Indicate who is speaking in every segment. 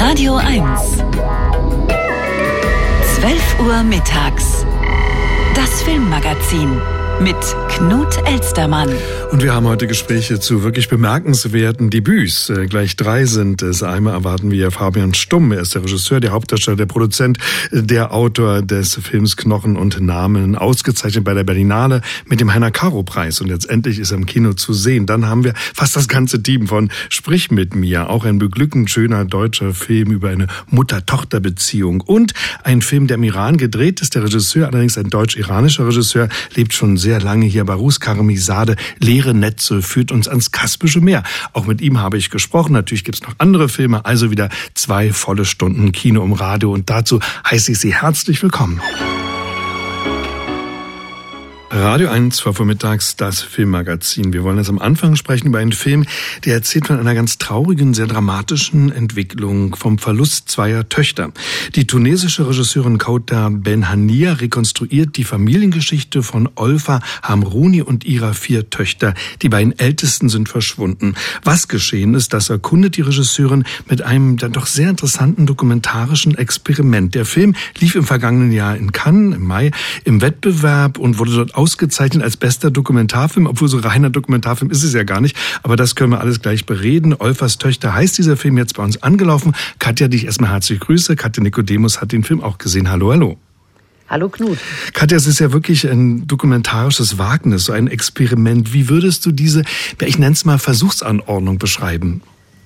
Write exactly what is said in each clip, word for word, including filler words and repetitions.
Speaker 1: Radio eins. zwölf Uhr mittags. Das Filmmagazin mit Knut Elstermann.
Speaker 2: Und wir haben heute Gespräche zu wirklich bemerkenswerten Debüts. Äh, gleich drei sind es. Einmal erwarten wir Fabian Stumm. Er ist der Regisseur, der Hauptdarsteller, der Produzent, der Autor des Films Knochen und Namen, ausgezeichnet bei der Berlinale mit dem Heiner-Caro-Preis. Und jetzt endlich ist er im Kino zu sehen. Dann haben wir fast das ganze Team von Sprich mit mir. Auch ein beglückend schöner deutscher Film über eine Mutter-Tochter-Beziehung. Und ein Film, der im Iran gedreht ist. Der Regisseur, allerdings ein deutsch-iranischer Regisseur, lebt schon sehr lange hier. Barus Karamizadeh, Leere Netze, führt uns ans Kaspische Meer. Auch mit ihm habe ich gesprochen. Natürlich gibt es noch andere Filme. Also wieder zwei volle Stunden Kino im Radio. Und dazu heiße ich Sie herzlich willkommen. Radio eins, vor vormittags, das Filmmagazin. Wir wollen jetzt am Anfang sprechen über einen Film, der erzählt von einer ganz traurigen, sehr dramatischen Entwicklung, vom Verlust zweier Töchter. Die tunesische Regisseurin Kawthar Benhania rekonstruiert die Familiengeschichte von Olfa Hamrouni und ihrer vier Töchter. Die beiden ältesten sind verschwunden. Was geschehen ist, das erkundet die Regisseurin mit einem dann doch sehr interessanten dokumentarischen Experiment. Der Film lief im vergangenen Jahr in Cannes im Mai im Wettbewerb und wurde dort ausgezeichnet als bester Dokumentarfilm, obwohl so reiner Dokumentarfilm ist es ja gar nicht, aber das können wir alles gleich bereden. Olfas Töchter heißt dieser Film, jetzt bei uns angelaufen. Katja, die ich erstmal herzlich grüße. Katja Nikodemus hat den Film auch gesehen. Hallo, hallo.
Speaker 3: Hallo Knut.
Speaker 2: Katja, es ist ja wirklich ein dokumentarisches Wagnis, so ein Experiment. Wie würdest du diese, ich nenne es mal Versuchsanordnung beschreiben?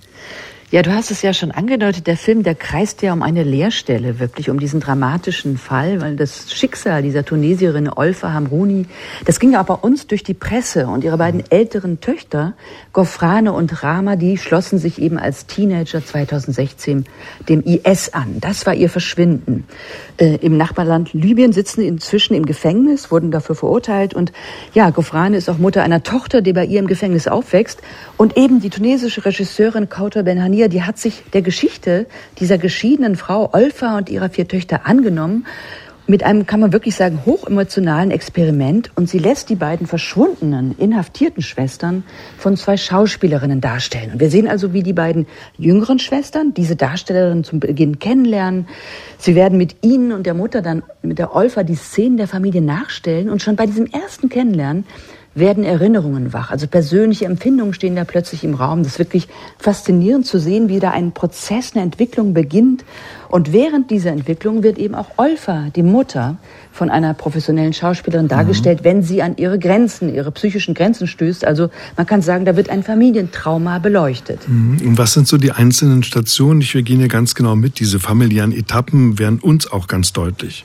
Speaker 3: Ja, du hast es ja schon angedeutet, der Film, der kreist ja um eine Leerstelle, wirklich um diesen dramatischen Fall, weil das Schicksal dieser Tunesierin Olfa Hamrouni, das ging ja auch bei uns durch die Presse und ihre beiden älteren Töchter, Ghofrane und Rama, die schlossen sich eben als Teenager zweitausendsechzehn dem I S an. Das war ihr Verschwinden. Äh, im Nachbarland Libyen sitzen inzwischen im Gefängnis, wurden dafür verurteilt und ja, Ghofrane ist auch Mutter einer Tochter, die bei ihr im Gefängnis aufwächst und eben die tunesische Regisseurin Kawthar Benhania, die hat sich der Geschichte dieser geschiedenen Frau Olfa und ihrer vier Töchter angenommen, mit einem, kann man wirklich sagen, hochemotionalen Experiment. Und sie lässt die beiden verschwundenen, inhaftierten Schwestern von zwei Schauspielerinnen darstellen. Und wir sehen also, wie die beiden jüngeren Schwestern diese Darstellerinnen zum Beginn kennenlernen. Sie werden mit ihnen und der Mutter dann, mit der Olfa, die Szenen der Familie nachstellen. Und schon bei diesem ersten Kennenlernen werden Erinnerungen wach. Also persönliche Empfindungen stehen da plötzlich im Raum. Das ist wirklich faszinierend zu sehen, wie da ein Prozess, eine Entwicklung beginnt. Und während dieser Entwicklung wird eben auch Olfa, die Mutter, von einer professionellen Schauspielerin dargestellt, mhm. wenn sie an ihre Grenzen, ihre psychischen Grenzen stößt. Also man kann sagen, da wird ein Familientrauma beleuchtet.
Speaker 2: Mhm. Und was sind so die einzelnen Stationen? Wir gehen ja ganz genau mit. Diese familiären Etappen werden uns auch ganz deutlich.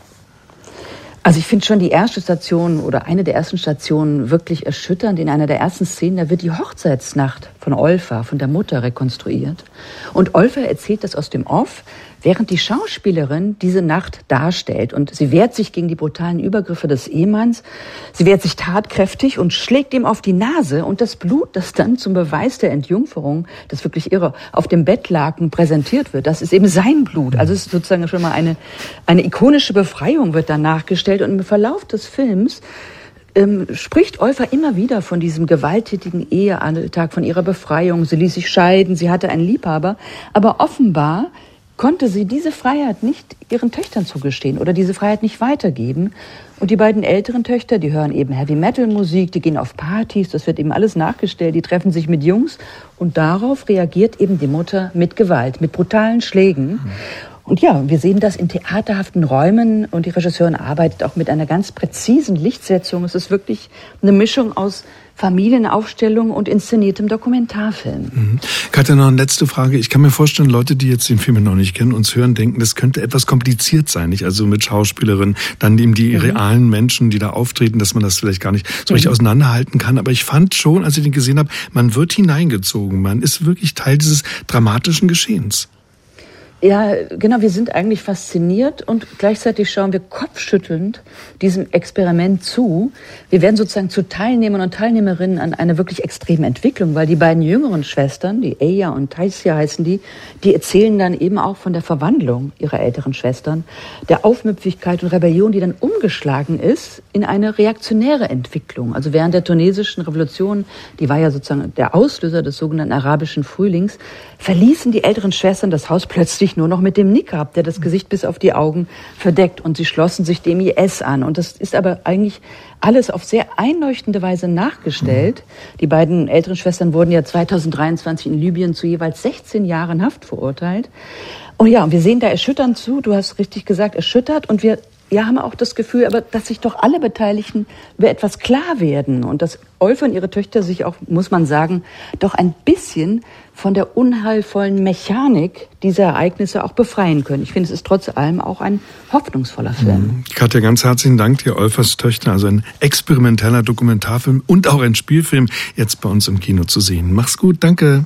Speaker 3: Also ich finde schon die erste Station oder eine der ersten Stationen wirklich erschütternd. In einer der ersten Szenen, da wird die Hochzeitsnacht von Olfa, von der Mutter, rekonstruiert. Und Olfa erzählt das aus dem Off, während die Schauspielerin diese Nacht darstellt. Und sie wehrt sich gegen die brutalen Übergriffe des Ehemanns. Sie wehrt sich tatkräftig und schlägt ihm auf die Nase. Und das Blut, das dann zum Beweis der Entjungferung, das wirklich irre, auf dem Bettlaken präsentiert wird, das ist eben sein Blut. Also es ist sozusagen schon mal eine, eine ikonische Befreiung wird dann nachgestellt. Und im Verlauf des Films ähm, spricht Olfa immer wieder von diesem gewalttätigen Ehealltag, von ihrer Befreiung. Sie ließ sich scheiden, sie hatte einen Liebhaber. Aber offenbar konnte sie diese Freiheit nicht ihren Töchtern zugestehen oder diese Freiheit nicht weitergeben. Und die beiden älteren Töchter, die hören eben Heavy-Metal-Musik, die gehen auf Partys, das wird eben alles nachgestellt, die treffen sich mit Jungs. Und darauf reagiert eben die Mutter mit Gewalt, mit brutalen Schlägen. Und ja, wir sehen das in theaterhaften Räumen und die Regisseurin arbeitet auch mit einer ganz präzisen Lichtsetzung. Es ist wirklich eine Mischung aus Familienaufstellung und inszeniertem Dokumentarfilm.
Speaker 2: Mhm. Katja, noch eine letzte Frage. Ich kann mir vorstellen, Leute, die jetzt den Film noch nicht kennen, uns hören, denken, das könnte etwas kompliziert sein, nicht? Also mit Schauspielerinnen, dann eben die mhm. realen Menschen, die da auftreten, dass man das vielleicht gar nicht so richtig mhm. auseinanderhalten kann. Aber ich fand schon, als ich den gesehen habe, man wird hineingezogen. Man ist wirklich Teil dieses dramatischen Geschehens.
Speaker 3: Ja, genau, wir sind eigentlich fasziniert und gleichzeitig schauen wir kopfschüttelnd diesem Experiment zu. Wir werden sozusagen zu Teilnehmern und Teilnehmerinnen an einer wirklich extremen Entwicklung, weil die beiden jüngeren Schwestern, die Eya und Taisia heißen die, die erzählen dann eben auch von der Verwandlung ihrer älteren Schwestern, der Aufmüpfigkeit und Rebellion, die dann umgeschlagen ist in eine reaktionäre Entwicklung. Also während der tunesischen Revolution, die war ja sozusagen der Auslöser des sogenannten arabischen Frühlings, verließen die älteren Schwestern das Haus plötzlich eigentlich nur noch mit dem Nikab, der das Gesicht bis auf die Augen verdeckt. Und sie schlossen sich dem I S an. Und das ist aber eigentlich alles auf sehr einleuchtende Weise nachgestellt. Mhm. Die beiden älteren Schwestern wurden ja zweitausenddreiundzwanzig in Libyen zu jeweils sechzehn Jahren Haft verurteilt. Und ja, wir sehen da erschütternd zu, du hast richtig gesagt, erschüttert. Und wir ja, haben auch das Gefühl, aber dass sich doch alle Beteiligten über etwas klar werden. Und dass Olfe und ihre Töchter sich auch, muss man sagen, doch ein bisschen von der unheilvollen Mechanik dieser Ereignisse auch befreien können. Ich finde, es ist trotz allem auch ein hoffnungsvoller Film.
Speaker 2: Katja, ganz herzlichen Dank dir, Olfers Töchter, also ein experimenteller Dokumentarfilm und auch ein Spielfilm, jetzt bei uns im Kino zu sehen. Mach's gut, danke.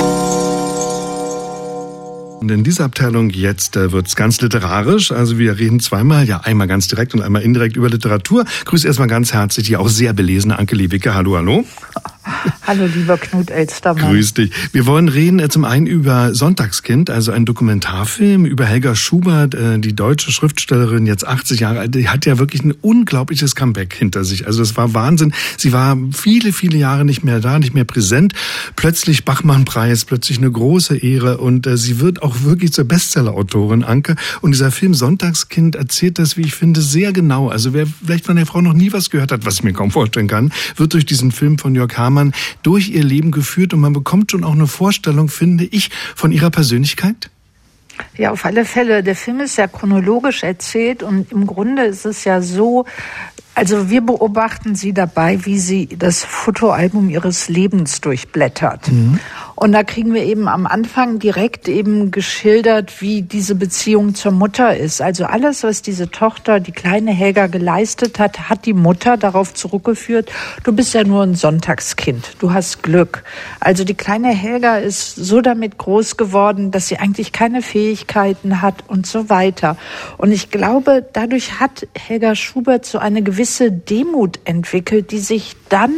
Speaker 2: Und in dieser Abteilung jetzt äh, wird's ganz literarisch. Also wir reden zweimal, ja einmal ganz direkt und einmal indirekt über Literatur. Grüße erstmal ganz herzlich die auch sehr belesene Anke Lewicke. Hallo, hallo.
Speaker 4: Hallo, lieber Knut Elstermann.
Speaker 2: Grüß dich. Wir wollen reden äh, zum einen über Sonntagskind, also ein Dokumentarfilm über Helga Schubert, äh, die deutsche Schriftstellerin, jetzt achtzig Jahre alt. Die hat ja wirklich ein unglaubliches Comeback hinter sich. Also das war Wahnsinn. Sie war viele, viele Jahre nicht mehr da, nicht mehr präsent. Plötzlich Bachmann-Preis, plötzlich eine große Ehre und äh, sie wird auch wirklich zur Bestseller-Autorin, Anke. Und dieser Film Sonntagskind erzählt das, wie ich finde, sehr genau. Also wer vielleicht von der Frau noch nie was gehört hat, was ich mir kaum vorstellen kann, wird durch diesen Film von Jörg Hamann durch ihr Leben geführt und man bekommt schon auch eine Vorstellung, finde ich, von ihrer Persönlichkeit.
Speaker 4: Ja, auf alle Fälle. Der Film ist ja chronologisch erzählt und im Grunde ist es ja so, also wir beobachten sie dabei, wie sie das Fotoalbum ihres Lebens durchblättert. Mhm. Und da kriegen wir eben am Anfang direkt eben geschildert, wie diese Beziehung zur Mutter ist. Also alles, was diese Tochter, die kleine Helga, geleistet hat, hat die Mutter darauf zurückgeführt, du bist ja nur ein Sonntagskind, du hast Glück. Also die kleine Helga ist so damit groß geworden, dass sie eigentlich keine Fähigkeiten hat und so weiter. Und ich glaube, dadurch hat Helga Schubert so eine gewisse Demut entwickelt, die sich dann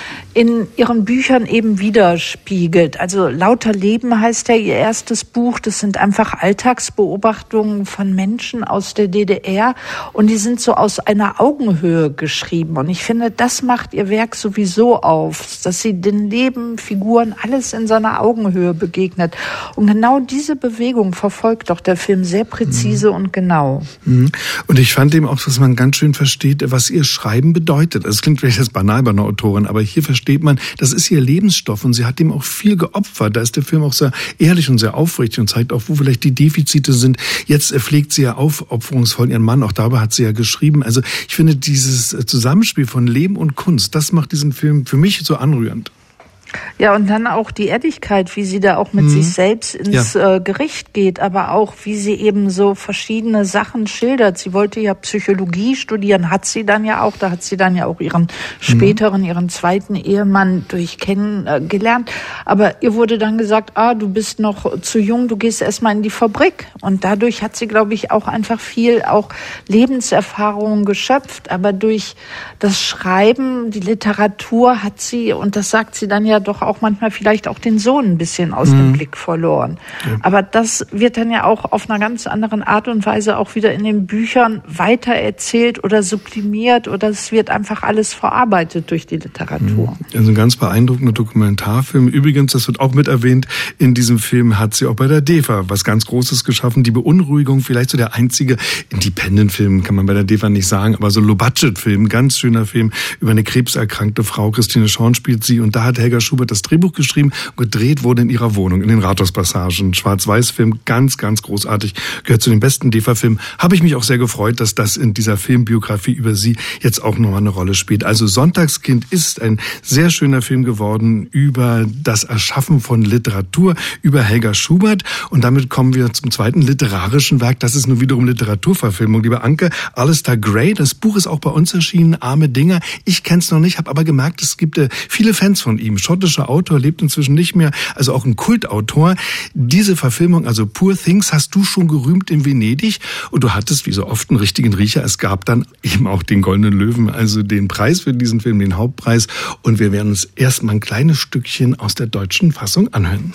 Speaker 4: in ihren Büchern eben widerspiegelt. Also Lauter Leben heißt ja ihr erstes Buch. Das sind einfach Alltagsbeobachtungen von Menschen aus der D D R und die sind so aus einer Augenhöhe geschrieben. Und ich finde, das macht ihr Werk sowieso auf, dass sie den Leben, Figuren, alles in so einer Augenhöhe begegnet. Und genau diese Bewegung verfolgt doch der Film sehr präzise mhm. und genau.
Speaker 2: Und ich fand eben auch, dass man ganz schön versteht, was ihr Schreiben bedeutet. Es klingt vielleicht jetzt banal bei einer Autorin, aber hier versteht man, das ist ihr Lebensstoff und sie hat dem auch viel geopfert. Da ist der Film auch sehr ehrlich und sehr aufrichtig und zeigt auch, wo vielleicht die Defizite sind. Jetzt pflegt sie ja aufopferungsvoll ihren Mann, auch darüber hat sie ja geschrieben. Also ich finde dieses Zusammenspiel von Leben und Kunst, das macht diesen Film für mich so anrührend.
Speaker 4: Ja, und dann auch die Ehrlichkeit, wie sie da auch mit mhm. sich selbst ins ja. äh, Gericht geht, aber auch, wie sie eben so verschiedene Sachen schildert. Sie wollte ja Psychologie studieren, hat sie dann ja auch, da hat sie dann ja auch ihren späteren, mhm. ihren zweiten Ehemann durch kennengelernt. Aber ihr wurde dann gesagt, ah, du bist noch zu jung, du gehst erstmal in die Fabrik. Und dadurch hat sie, glaube ich, auch einfach viel auch Lebenserfahrungen geschöpft. Aber durch das Schreiben, die Literatur hat sie, und das sagt sie dann ja doch auch manchmal vielleicht auch den Sohn ein bisschen aus mhm. dem Blick verloren. Ja. Aber das wird dann ja auch auf einer ganz anderen Art und Weise auch wieder in den Büchern weitererzählt oder sublimiert oder es wird einfach alles verarbeitet durch die Literatur.
Speaker 2: Also ein ganz beeindruckender Dokumentarfilm. Übrigens, das wird auch mit erwähnt, in diesem Film hat sie auch bei der D E F A was ganz Großes geschaffen. Die Beunruhigung, vielleicht so der einzige Independent-Film, kann man bei der D E F A nicht sagen, aber so Low-Budget-Film, ganz schöner Film über eine krebserkrankte Frau. Christine Schorn spielt sie und da hat Helga Schubert das Drehbuch geschrieben und gedreht wurde in ihrer Wohnung, in den Rathauspassagen. Schwarz-Weiß-Film, ganz, ganz großartig, gehört zu den besten D E F A-Filmen. Habe ich mich auch sehr gefreut, dass das in dieser Filmbiografie über sie jetzt auch nochmal eine Rolle spielt. Also Sonntagskind ist ein sehr schöner Film geworden über das Erschaffen von Literatur, über Helga Schubert. Und damit kommen wir zum zweiten literarischen Werk. Das ist nun wiederum Literaturverfilmung. Liebe Anke, Alistair Gray, das Buch ist auch bei uns erschienen, Arme Dinger. Ich kenne es noch nicht, habe aber gemerkt, es gibt äh, viele Fans von ihm. Schottischer Autor, lebt inzwischen nicht mehr, also auch ein Kultautor. Diese Verfilmung, also Poor Things, hast du schon gerühmt in Venedig und du hattest wie so oft einen richtigen Riecher. Es gab dann eben auch den Goldenen Löwen, also den Preis für diesen Film, den Hauptpreis. Und wir werden uns erstmal ein kleines Stückchen aus der deutschen Fassung anhören.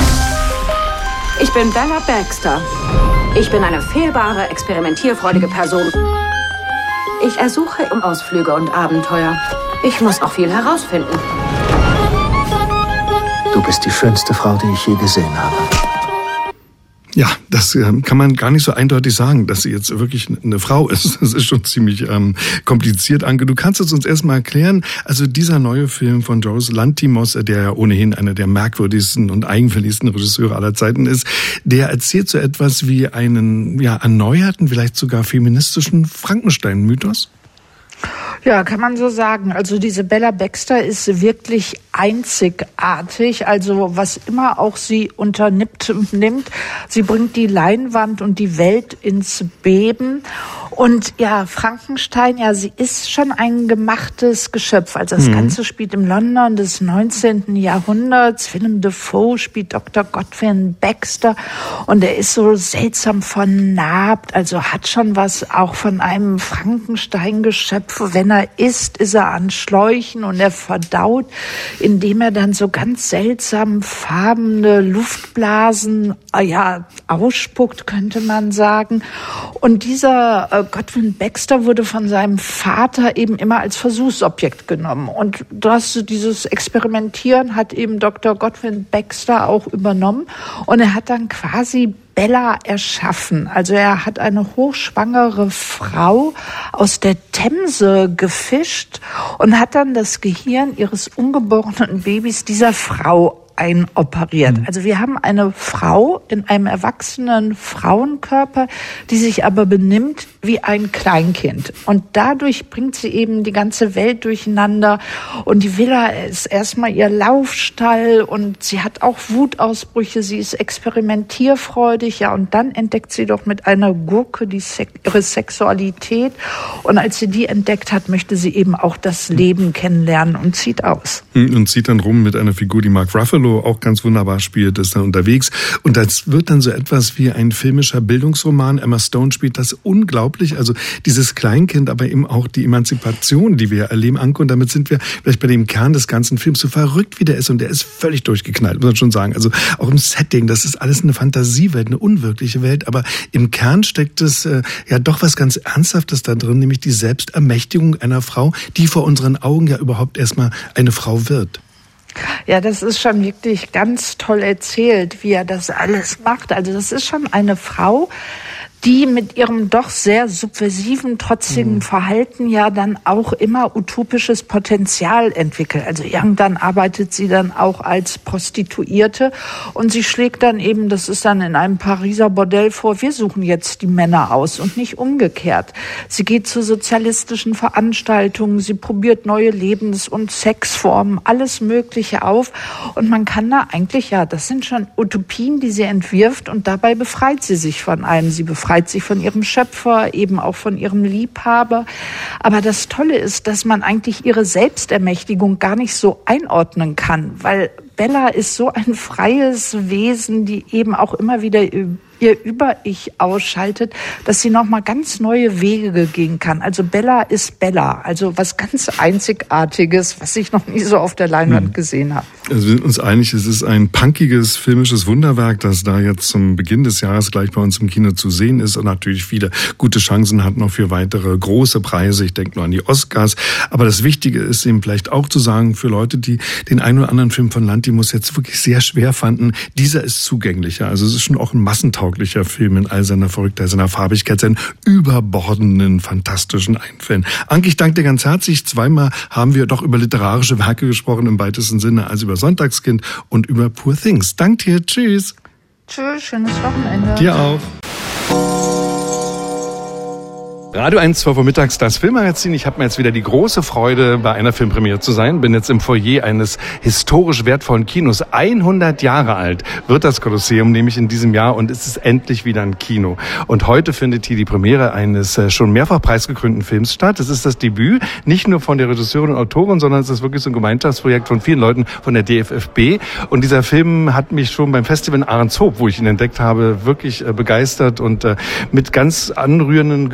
Speaker 5: Ich bin Bella Baxter. Ich bin eine fehlbare, experimentierfreudige Person. Ich ersuche um Ausflüge und Abenteuer. Ich muss auch viel herausfinden.
Speaker 6: Du bist die schönste Frau, die ich je gesehen habe.
Speaker 2: Ja, das äh, kann man gar nicht so eindeutig sagen, dass sie jetzt wirklich eine Frau ist. Das ist schon ziemlich ähm, kompliziert, Anke. Du kannst es uns erstmal erklären. Also dieser neue Film von Yorgos Lanthimos, der ja ohnehin einer der merkwürdigsten und eigenwilligsten Regisseure aller Zeiten ist, der erzählt so etwas wie einen ja erneuerten, vielleicht sogar feministischen Frankenstein-Mythos.
Speaker 4: Ja, kann man so sagen. Also diese Bella Baxter ist wirklich einzigartig. Also was immer auch sie unternimmt, nimmt, sie bringt die Leinwand und die Welt ins Beben. Und ja, Frankenstein, ja, sie ist schon ein gemachtes Geschöpf. Also das mhm. Ganze spielt im London des neunzehnten Jahrhunderts. Willem Dafoe spielt Doktor Godwin Baxter und er ist so seltsam vernarbt, also hat schon was auch von einem Frankenstein-Geschöpf. Wenn er isst, ist er an Schläuchen und er verdaut, indem er dann so ganz seltsam farbene Luftblasen, ja, ausspuckt, könnte man sagen. Und dieser äh, Godwin Baxter wurde von seinem Vater eben immer als Versuchsobjekt genommen. Und das, dieses Experimentieren hat eben Doktor Godwin Baxter auch übernommen. Und er hat dann quasi Bella erschaffen. Also er hat eine hochschwangere Frau aus der Themse gefischt und hat dann das Gehirn ihres ungeborenen Babys dieser Frau einoperiert. Also wir haben eine Frau in einem erwachsenen Frauenkörper, die sich aber benimmt wie ein Kleinkind. Und dadurch bringt sie eben die ganze Welt durcheinander. Und die Villa ist erstmal ihr Laufstall und sie hat auch Wutausbrüche. Sie ist experimentierfreudig. Ja, und dann entdeckt sie doch mit einer Gurke die Se- ihre Sexualität. Und als sie die entdeckt hat, möchte sie eben auch das Leben kennenlernen und zieht aus.
Speaker 2: Und zieht dann rum mit einer Figur, die Mark Ruffalo auch ganz wunderbar spielt, ist dann unterwegs. Und das wird dann so etwas wie ein filmischer Bildungsroman. Emma Stone spielt das unglaublich. Also dieses Kleinkind, aber eben auch die Emanzipation, die wir erleben, Anke. Und damit sind wir vielleicht bei dem Kern des ganzen Films, so verrückt wie der ist. Und der ist völlig durchgeknallt, muss man schon sagen. Also auch im Setting, das ist alles eine Fantasiewelt, eine unwirkliche Welt. Aber im Kern steckt es äh, ja doch was ganz Ernsthaftes da drin, nämlich die Selbstermächtigung einer Frau, die vor unseren Augen ja überhaupt erstmal eine Frau wird.
Speaker 4: Ja, das ist schon wirklich ganz toll erzählt, wie er das alles macht. Also das ist schon eine Frau, die mit ihrem doch sehr subversiven, trotzigen mhm. Verhalten ja dann auch immer utopisches Potenzial entwickelt. Also irgendwann arbeitet sie dann auch als Prostituierte und sie schlägt dann eben, das ist dann in einem Pariser Bordell vor, wir suchen jetzt die Männer aus und nicht umgekehrt. Sie geht zu sozialistischen Veranstaltungen, sie probiert neue Lebens- und Sexformen, alles Mögliche auf und man kann da eigentlich, ja, das sind schon Utopien, die sie entwirft und dabei befreit sie sich von allem. Sie befreit sich von ihrem Schöpfer, eben auch von ihrem Liebhaber. Aber das Tolle ist, dass man eigentlich ihre Selbstermächtigung gar nicht so einordnen kann, weil Bella ist so ein freies Wesen, die eben auch immer wieder ihr Über-Ich ausschaltet, dass sie nochmal ganz neue Wege gehen kann. Also Bella ist Bella, also was ganz Einzigartiges, was ich noch nie so auf der Leinwand hm. gesehen habe.
Speaker 2: Also wir sind uns einig, es ist ein punkiges filmisches Wunderwerk, das da jetzt zum Beginn des Jahres gleich bei uns im Kino zu sehen ist und natürlich viele gute Chancen hat noch für weitere große Preise. Ich denke nur an die Oscars. Aber das Wichtige ist eben vielleicht auch zu sagen, für Leute, die den einen oder anderen Film von Lanthimos jetzt wirklich sehr schwer fanden, dieser ist zugänglicher. Also es ist schon auch ein massentauglicher Film in all seiner Verrücktheit, seiner Farbigkeit, seinen überbordenden, fantastischen Einfällen. Anke, ich danke dir ganz herzlich. Zweimal haben wir doch über literarische Werke gesprochen im weitesten Sinne, also über Sonntagskind und über Poor Things. Danke dir. Tschüss.
Speaker 4: Tschüss, schönes Wochenende.
Speaker 2: Dir auch. Radio eins, zwei Uhr mittags, das Filmmagazin. Ich habe mir jetzt wieder die große Freude, bei einer Filmpremiere zu sein. Bin jetzt im Foyer eines historisch wertvollen Kinos. hundert Jahre alt wird das Kolosseum nämlich in diesem Jahr und es ist endlich wieder ein Kino. Und heute findet hier die Premiere eines schon mehrfach preisgekrönten Films statt. Es ist das Debüt, nicht nur von der Regisseurin und Autorin, sondern es ist wirklich so ein Gemeinschaftsprojekt von vielen Leuten von der D F F B. Und dieser Film hat mich schon beim Festival in Ahrenshoop, wo ich ihn entdeckt habe, wirklich begeistert und mit ganz anrührenden Gefühlen dann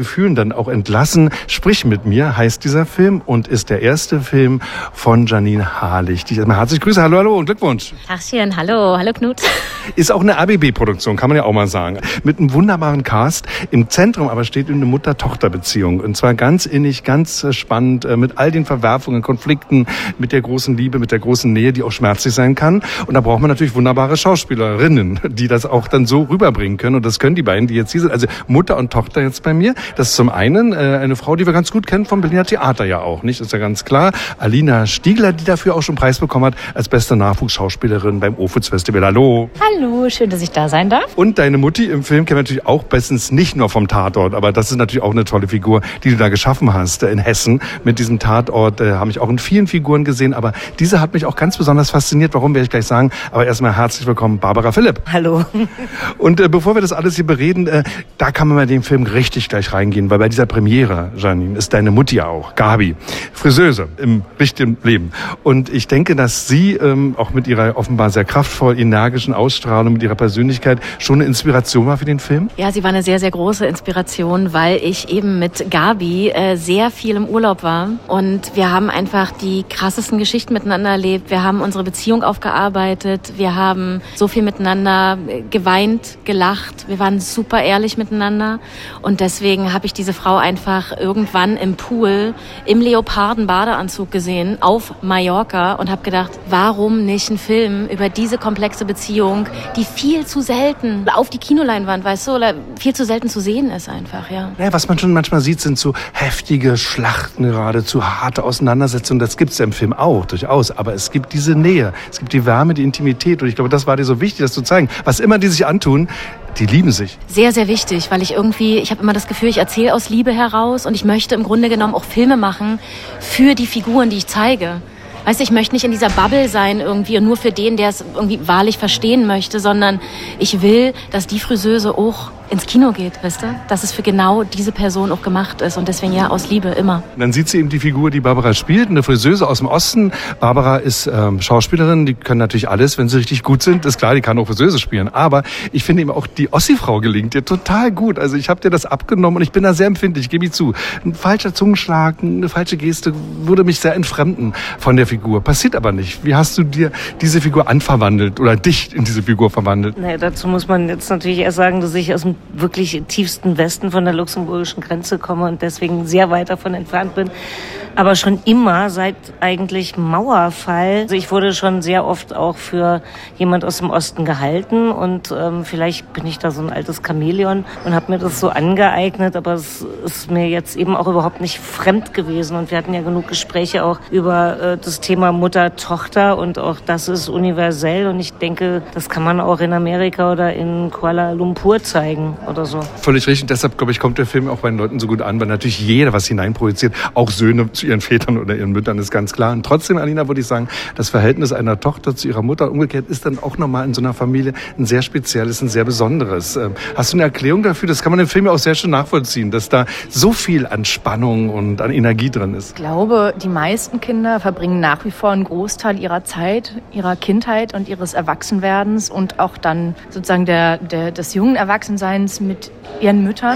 Speaker 2: dann auch entlassen. Sprich mit mir heißt dieser Film und ist der erste Film von Janine Harlich, die ich erstmal herzlich grüße. Hallo, hallo und Glückwunsch.
Speaker 6: Tachchen, hallo, hallo Knut.
Speaker 2: Ist auch eine A B B-Produktion, kann man ja auch mal sagen. Mit einem wunderbaren Cast. Im Zentrum aber steht eine Mutter-Tochter-Beziehung. Und zwar ganz innig, ganz spannend, mit all den Verwerfungen, Konflikten, mit der großen Liebe, mit der großen Nähe, die auch schmerzlich sein kann. Und da braucht man natürlich wunderbare Schauspielerinnen, die das auch dann so rüberbringen können. Und das können die beiden, die jetzt hier sind. Also Mutter und Tochter jetzt bei mir. Das ist zum einen äh, eine Frau, die wir ganz gut kennen vom Berliner Theater ja auch, nicht? Ist ja ganz klar. Alina Stiegler, die dafür auch schon Preis bekommen hat als beste Nachwuchsschauspielerin beim O-F U Z Festival. Hallo.
Speaker 6: Hallo, schön, dass ich da sein darf.
Speaker 2: Und deine Mutti im Film kennen wir natürlich auch bestens, nicht nur vom Tatort, aber das ist natürlich auch eine tolle Figur, die du da geschaffen hast in Hessen. Mit diesem Tatort äh, habe ich auch in vielen Figuren gesehen, aber diese hat mich auch ganz besonders fasziniert. Warum, werde ich gleich sagen. Aber erstmal herzlich willkommen, Barbara Philipp.
Speaker 6: Hallo.
Speaker 2: Und äh, bevor wir das alles hier bereden, äh, da kann man bei dem Film richtig gleich reingehen, weil bei dieser Premiere, Janine, ist deine Mutti auch, Gabi, Friseuse im richtigen Leben. Und ich denke, dass sie ähm, auch mit ihrer offenbar sehr kraftvoll energischen Ausstrahlung, mit ihrer Persönlichkeit schon eine Inspiration war für den Film?
Speaker 6: Ja, sie war eine sehr, sehr große Inspiration, weil ich eben mit Gabi äh, sehr viel im Urlaub war. Und wir haben einfach die krassesten Geschichten miteinander erlebt. Wir haben unsere Beziehung aufgearbeitet. Wir haben so viel miteinander geweint, gelacht. Wir waren super ehrlich miteinander. Und deswegen habe ich diese Frau einfach irgendwann im Pool im Leoparden-Badeanzug gesehen auf Mallorca und habe gedacht, warum nicht ein Film über diese komplexe Beziehung, die viel zu selten auf die Kinoleinwand, weißt du, oder viel zu selten zu sehen ist einfach, ja.
Speaker 2: Ja, was man schon manchmal sieht, sind so heftige Schlachten, geradezu harte Auseinandersetzungen. Das gibt es ja im Film auch, durchaus. Aber es gibt diese Nähe, es gibt die Wärme, die Intimität. Und ich glaube, das war dir so wichtig, das zu zeigen. Was immer die sich antun, die lieben sich.
Speaker 6: Sehr, sehr wichtig, weil ich irgendwie, ich habe immer das Gefühl, ich erzähle aus Liebe heraus und ich möchte im Grunde genommen auch Filme machen für die Figuren, die ich zeige. Weißt du, ich möchte nicht in dieser Bubble sein irgendwie und nur für den, der es irgendwie wahrlich verstehen möchte, sondern ich will, dass die Friseuse auch ins Kino geht, weißt du? Dass es für genau diese Person auch gemacht ist und deswegen ja aus Liebe immer.
Speaker 2: Und dann sieht sie eben die Figur, die Barbara spielt, eine Friseuse aus dem Osten. Barbara ist ähm, Schauspielerin, die können natürlich alles, wenn sie richtig gut sind. Ist klar, die kann auch Friseuse spielen. Aber ich finde eben auch die Ossi-Frau gelingt dir total gut. Also ich habe dir das abgenommen und ich bin da sehr empfindlich, gebe ich zu. Ein falscher Zungenschlag, eine falsche Geste würde mich sehr entfremden von der Figur. Passiert aber nicht. Wie hast du dir diese Figur anverwandelt oder dich in diese Figur verwandelt?
Speaker 7: Nee, dazu muss man jetzt natürlich erst sagen, dass ich aus dem wirklich tiefsten Westen von der luxemburgischen Grenze komme und deswegen sehr weit davon entfernt bin. Aber schon immer, seit eigentlich Mauerfall, also ich wurde schon sehr oft auch für jemand aus dem Osten gehalten und ähm, vielleicht bin ich da so ein altes Chamäleon und habe mir das so angeeignet, aber es ist mir jetzt eben auch überhaupt nicht fremd gewesen und wir hatten ja genug Gespräche auch über äh, das Thema Mutter-Tochter und auch das ist universell und ich denke, das kann man auch in Amerika oder in Kuala Lumpur zeigen oder so.
Speaker 2: Völlig richtig, deshalb glaube ich, kommt der Film auch bei den Leuten so gut an, weil natürlich jeder was hineinprojiziert, auch Söhne zu ihren Vätern oder ihren Müttern, ist ganz klar. Und trotzdem, Alina, würde ich sagen, das Verhältnis einer Tochter zu ihrer Mutter umgekehrt ist dann auch nochmal in so einer Familie ein sehr spezielles, ein sehr besonderes. Hast du eine Erklärung dafür? Das kann man im Film ja auch sehr schön nachvollziehen, dass da so viel an Spannung und an Energie drin ist.
Speaker 8: Ich glaube, die meisten Kinder verbringen nach wie vor einen Großteil ihrer Zeit, ihrer Kindheit und ihres Erwachsenwerdens und auch dann sozusagen der, der, des jungen Erwachsenseins mit ihren Müttern.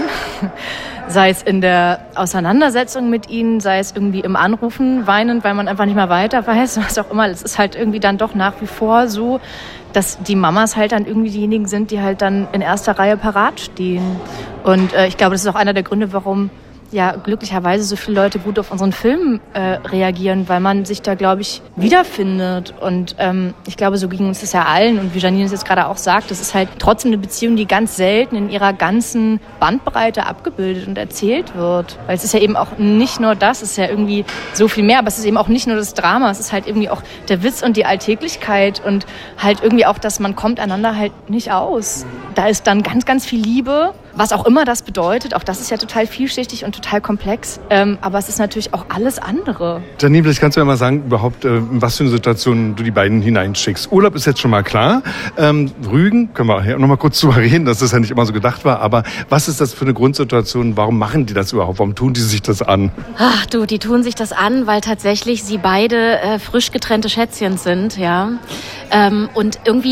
Speaker 8: Sei es in der Auseinandersetzung mit ihnen, sei es irgendwie im Anrufen, weinend, weil man einfach nicht mehr weiter weiß, was auch immer. Es ist halt irgendwie dann doch nach wie vor so, dass die Mamas halt dann irgendwie diejenigen sind, die halt dann in erster Reihe parat stehen. Und äh, ich glaube, das ist auch einer der Gründe, warum ja glücklicherweise so viele Leute gut auf unseren Film äh, reagieren, weil man sich da, glaube ich, wiederfindet. Und ähm, ich glaube, so ging uns das ja allen. Und wie Janine es jetzt gerade auch sagt, das ist halt trotzdem eine Beziehung, die ganz selten in ihrer ganzen Bandbreite abgebildet und erzählt wird. Weil es ist ja eben auch nicht nur das, es ist ja irgendwie so viel mehr, aber es ist eben auch nicht nur das Drama, es ist halt irgendwie auch der Witz und die Alltäglichkeit und halt irgendwie auch, dass man kommt einander halt nicht aus. Da ist dann ganz, ganz viel Liebe, was auch immer das bedeutet. Auch das ist ja total vielschichtig und total komplex. Ähm, aber es ist natürlich auch alles andere.
Speaker 2: Janine, vielleicht kannst du ja mal sagen, überhaupt, äh, was für eine Situation du die beiden hineinschickst. Urlaub ist jetzt schon mal klar. Ähm, Rügen, können wir ja noch mal kurz drüber reden, dass das ja nicht immer so gedacht war. Aber was ist das für eine Grundsituation? Warum machen die das überhaupt? Warum tun die sich das an?
Speaker 6: Ach du, die tun sich das an, weil tatsächlich sie beide äh, frisch getrennte Schätzchen sind, ja. Ähm, und irgendwie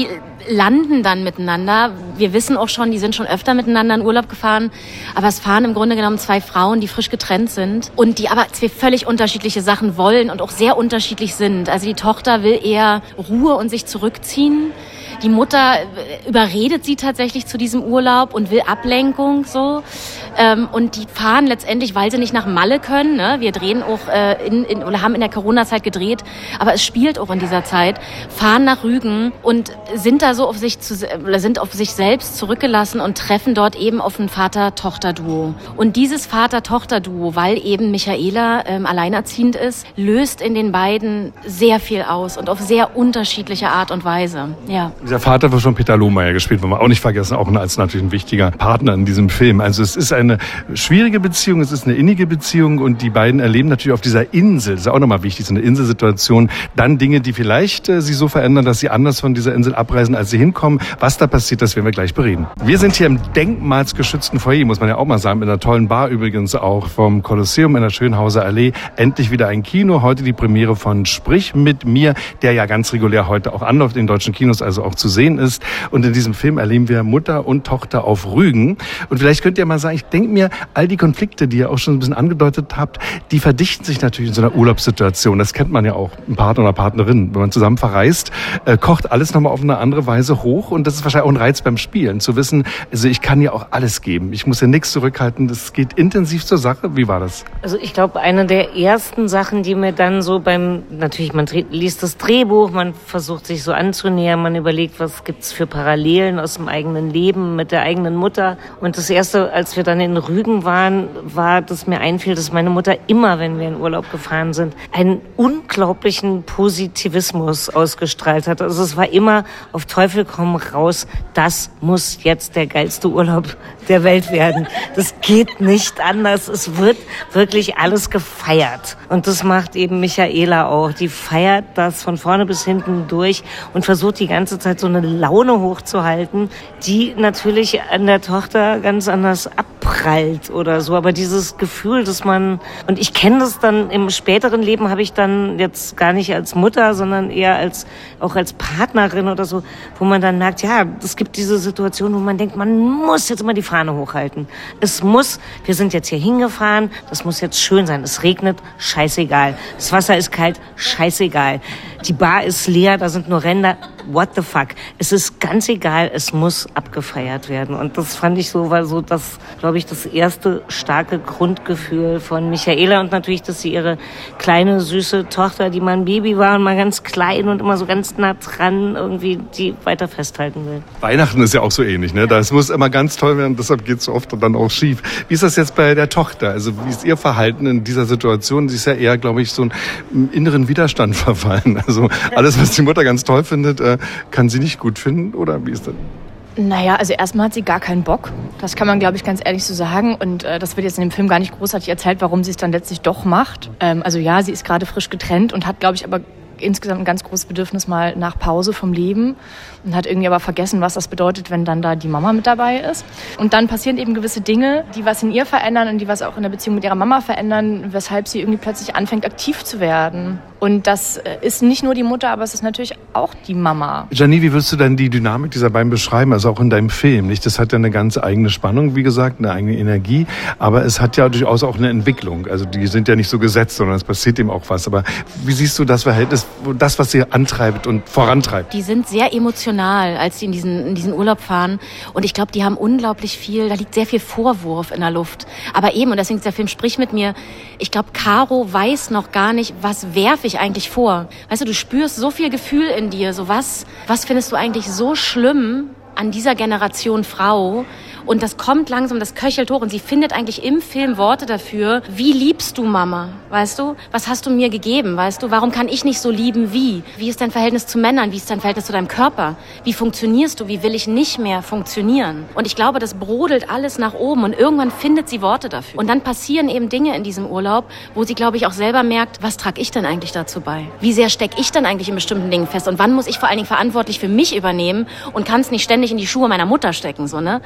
Speaker 6: landen dann miteinander. Wir wissen auch schon, die sind schon öfter miteinander in Urlaub gefahren. Aber es fahren im Grunde genommen zwei Frauen, die frisch getrennt sind und die aber zwei völlig unterschiedliche Sachen wollen und auch sehr unterschiedlich sind. Also die Tochter will eher Ruhe und sich zurückziehen. Die Mutter überredet sie tatsächlich zu diesem Urlaub und will Ablenkung so. Ähm, und die fahren letztendlich, weil sie nicht nach Malle können. Ne? Wir drehen auch äh, in, in oder haben in der Corona-Zeit gedreht, aber es spielt auch in dieser Zeit. Fahren nach Rügen und sind da so auf sich zu, oder sind auf sich selbst zurückgelassen und treffen dort eben auf ein Vater-Tochter-Duo. Und dieses Vater-Tochter-Duo, weil eben Michaela ähm, alleinerziehend ist, löst in den beiden sehr viel aus und auf sehr unterschiedliche Art und Weise. Ja.
Speaker 2: Der Vater wird von Peter Lohmeier gespielt, wollen wir auch nicht vergessen, auch als natürlich ein wichtiger Partner in diesem Film. Also es ist eine schwierige Beziehung, es ist eine innige Beziehung und die beiden erleben natürlich auf dieser Insel, das ist auch nochmal wichtig, so eine Inselsituation, dann Dinge, die vielleicht äh, sie so verändern, dass sie anders von dieser Insel abreisen, als sie hinkommen. Was da passiert, das werden wir gleich bereden. Wir sind hier im denkmalsgeschützten Foyer, muss man ja auch mal sagen, mit einer tollen Bar übrigens auch vom Kolosseum in der Schönhauser Allee. Endlich wieder ein Kino, heute die Premiere von Sprich mit mir, der ja ganz regulär heute auch anläuft in deutschen Kinos, also auch zu sehen ist. Und in diesem Film erleben wir Mutter und Tochter auf Rügen. Und vielleicht könnt ihr mal sagen, ich denke mir, all die Konflikte, die ihr auch schon ein bisschen angedeutet habt, die verdichten sich natürlich in so einer Urlaubssituation. Das kennt man ja auch, ein Partner oder Partnerin. Wenn man zusammen verreist, äh, kocht alles nochmal auf eine andere Weise hoch. Und das ist wahrscheinlich auch ein Reiz beim Spielen, zu wissen, also ich kann ja auch alles geben. Ich muss ja nichts zurückhalten. Das geht intensiv zur Sache. Wie war das?
Speaker 7: Also ich glaube, eine der ersten Sachen, die mir dann so beim, natürlich, man liest das Drehbuch, man versucht sich so anzunähern, man überlegt, was gibt's für Parallelen aus dem eigenen Leben mit der eigenen Mutter. Und das Erste, als wir dann in Rügen waren, war, dass mir einfiel, dass meine Mutter immer, wenn wir in Urlaub gefahren sind, einen unglaublichen Positivismus ausgestrahlt hat. Also es war immer auf Teufel komm raus, das muss jetzt der geilste Urlaub der Welt werden. Das geht nicht anders. Es wird wirklich alles gefeiert. Und das macht eben Michaela auch. Die feiert das von vorne bis hinten durch und versucht die ganze Zeit so eine Laune hochzuhalten, die natürlich an der Tochter ganz anders abprallt oder so. Aber dieses Gefühl, dass man, und ich kenne das dann im späteren Leben, habe ich dann jetzt gar nicht als Mutter, sondern eher als auch als Partnerin oder so, wo man dann merkt, ja, es gibt diese Situation, wo man denkt, man muss jetzt immer die Fahne hochhalten. Es muss, wir sind jetzt hier hingefahren, das muss jetzt schön sein. Es regnet, scheißegal. Das Wasser ist kalt, scheißegal. Die Bar ist leer, da sind nur Ränder. What the fuck? Es ist ganz egal, es muss abgefeiert werden. Und das fand ich so, war so das, glaube ich, das erste starke Grundgefühl von Michaela und natürlich, dass sie ihre kleine, süße Tochter, die mal ein Baby war und mal ganz klein und immer so ganz nah dran irgendwie die weiter festhalten will.
Speaker 2: Weihnachten ist ja auch so ähnlich, ne? Das muss immer ganz toll werden, deshalb geht es so oft dann auch schief. Wie ist das jetzt bei der Tochter? Also wie ist ihr Verhalten in dieser Situation? Sie ist ja eher, glaube ich, so einen inneren Widerstand verfallen. Also alles, was die Mutter ganz toll findet, kann sie nicht gut finden, oder wie ist das?
Speaker 8: Naja, also erstmal hat sie gar keinen Bock. Das kann man, glaube ich, ganz ehrlich so sagen. Und äh, das wird jetzt in dem Film gar nicht großartig erzählt, warum sie es dann letztlich doch macht. Ähm, also ja, sie ist gerade frisch getrennt und hat, glaube ich, aber insgesamt ein ganz großes Bedürfnis mal nach Pause vom Leben und hat irgendwie aber vergessen, was das bedeutet, wenn dann da die Mama mit dabei ist. Und dann passieren eben gewisse Dinge, die was in ihr verändern und die was auch in der Beziehung mit ihrer Mama verändern, weshalb sie irgendwie plötzlich anfängt, aktiv zu werden. Und das ist nicht nur die Mutter, aber es ist natürlich auch die Mama.
Speaker 2: Janine, wie würdest du denn die Dynamik dieser beiden beschreiben? Also auch in deinem Film, nicht? Das hat ja eine ganz eigene Spannung, wie gesagt, eine eigene Energie. Aber es hat ja durchaus auch eine Entwicklung. Also die sind ja nicht so gesetzt, sondern es passiert eben auch was. Aber wie siehst du das Verhältnis, das, was sie antreibt und vorantreibt?
Speaker 6: Die sind sehr emotional, als sie in diesen, in diesen Urlaub fahren. Und ich glaube, die haben unglaublich viel, da liegt sehr viel Vorwurf in der Luft. Aber eben, und deswegen ist der Film Sprich mit mir, ich glaube, Caro weiß noch gar nicht, was werfe ich eigentlich vor. Weißt du, du spürst so viel Gefühl in dir, so was, was findest du eigentlich so schlimm an dieser Generation Frau? Und das kommt langsam, das köchelt hoch und sie findet eigentlich im Film Worte dafür. Wie liebst du Mama? Weißt du? Was hast du mir gegeben? Weißt du? Warum kann ich nicht so lieben wie? Wie ist dein Verhältnis zu Männern? Wie ist dein Verhältnis zu deinem Körper? Wie funktionierst du? Wie will ich nicht mehr funktionieren? Und ich glaube, das brodelt alles nach oben und irgendwann findet sie Worte dafür. Und dann passieren eben Dinge in diesem Urlaub, wo sie, glaube ich, auch selber merkt, was trage ich denn eigentlich dazu bei? Wie sehr stecke ich denn eigentlich in bestimmten Dingen fest? Und wann muss ich vor allen Dingen verantwortlich für mich übernehmen und kann es nicht ständig in die Schuhe meiner Mutter stecken? So, ne? Also ich glaube,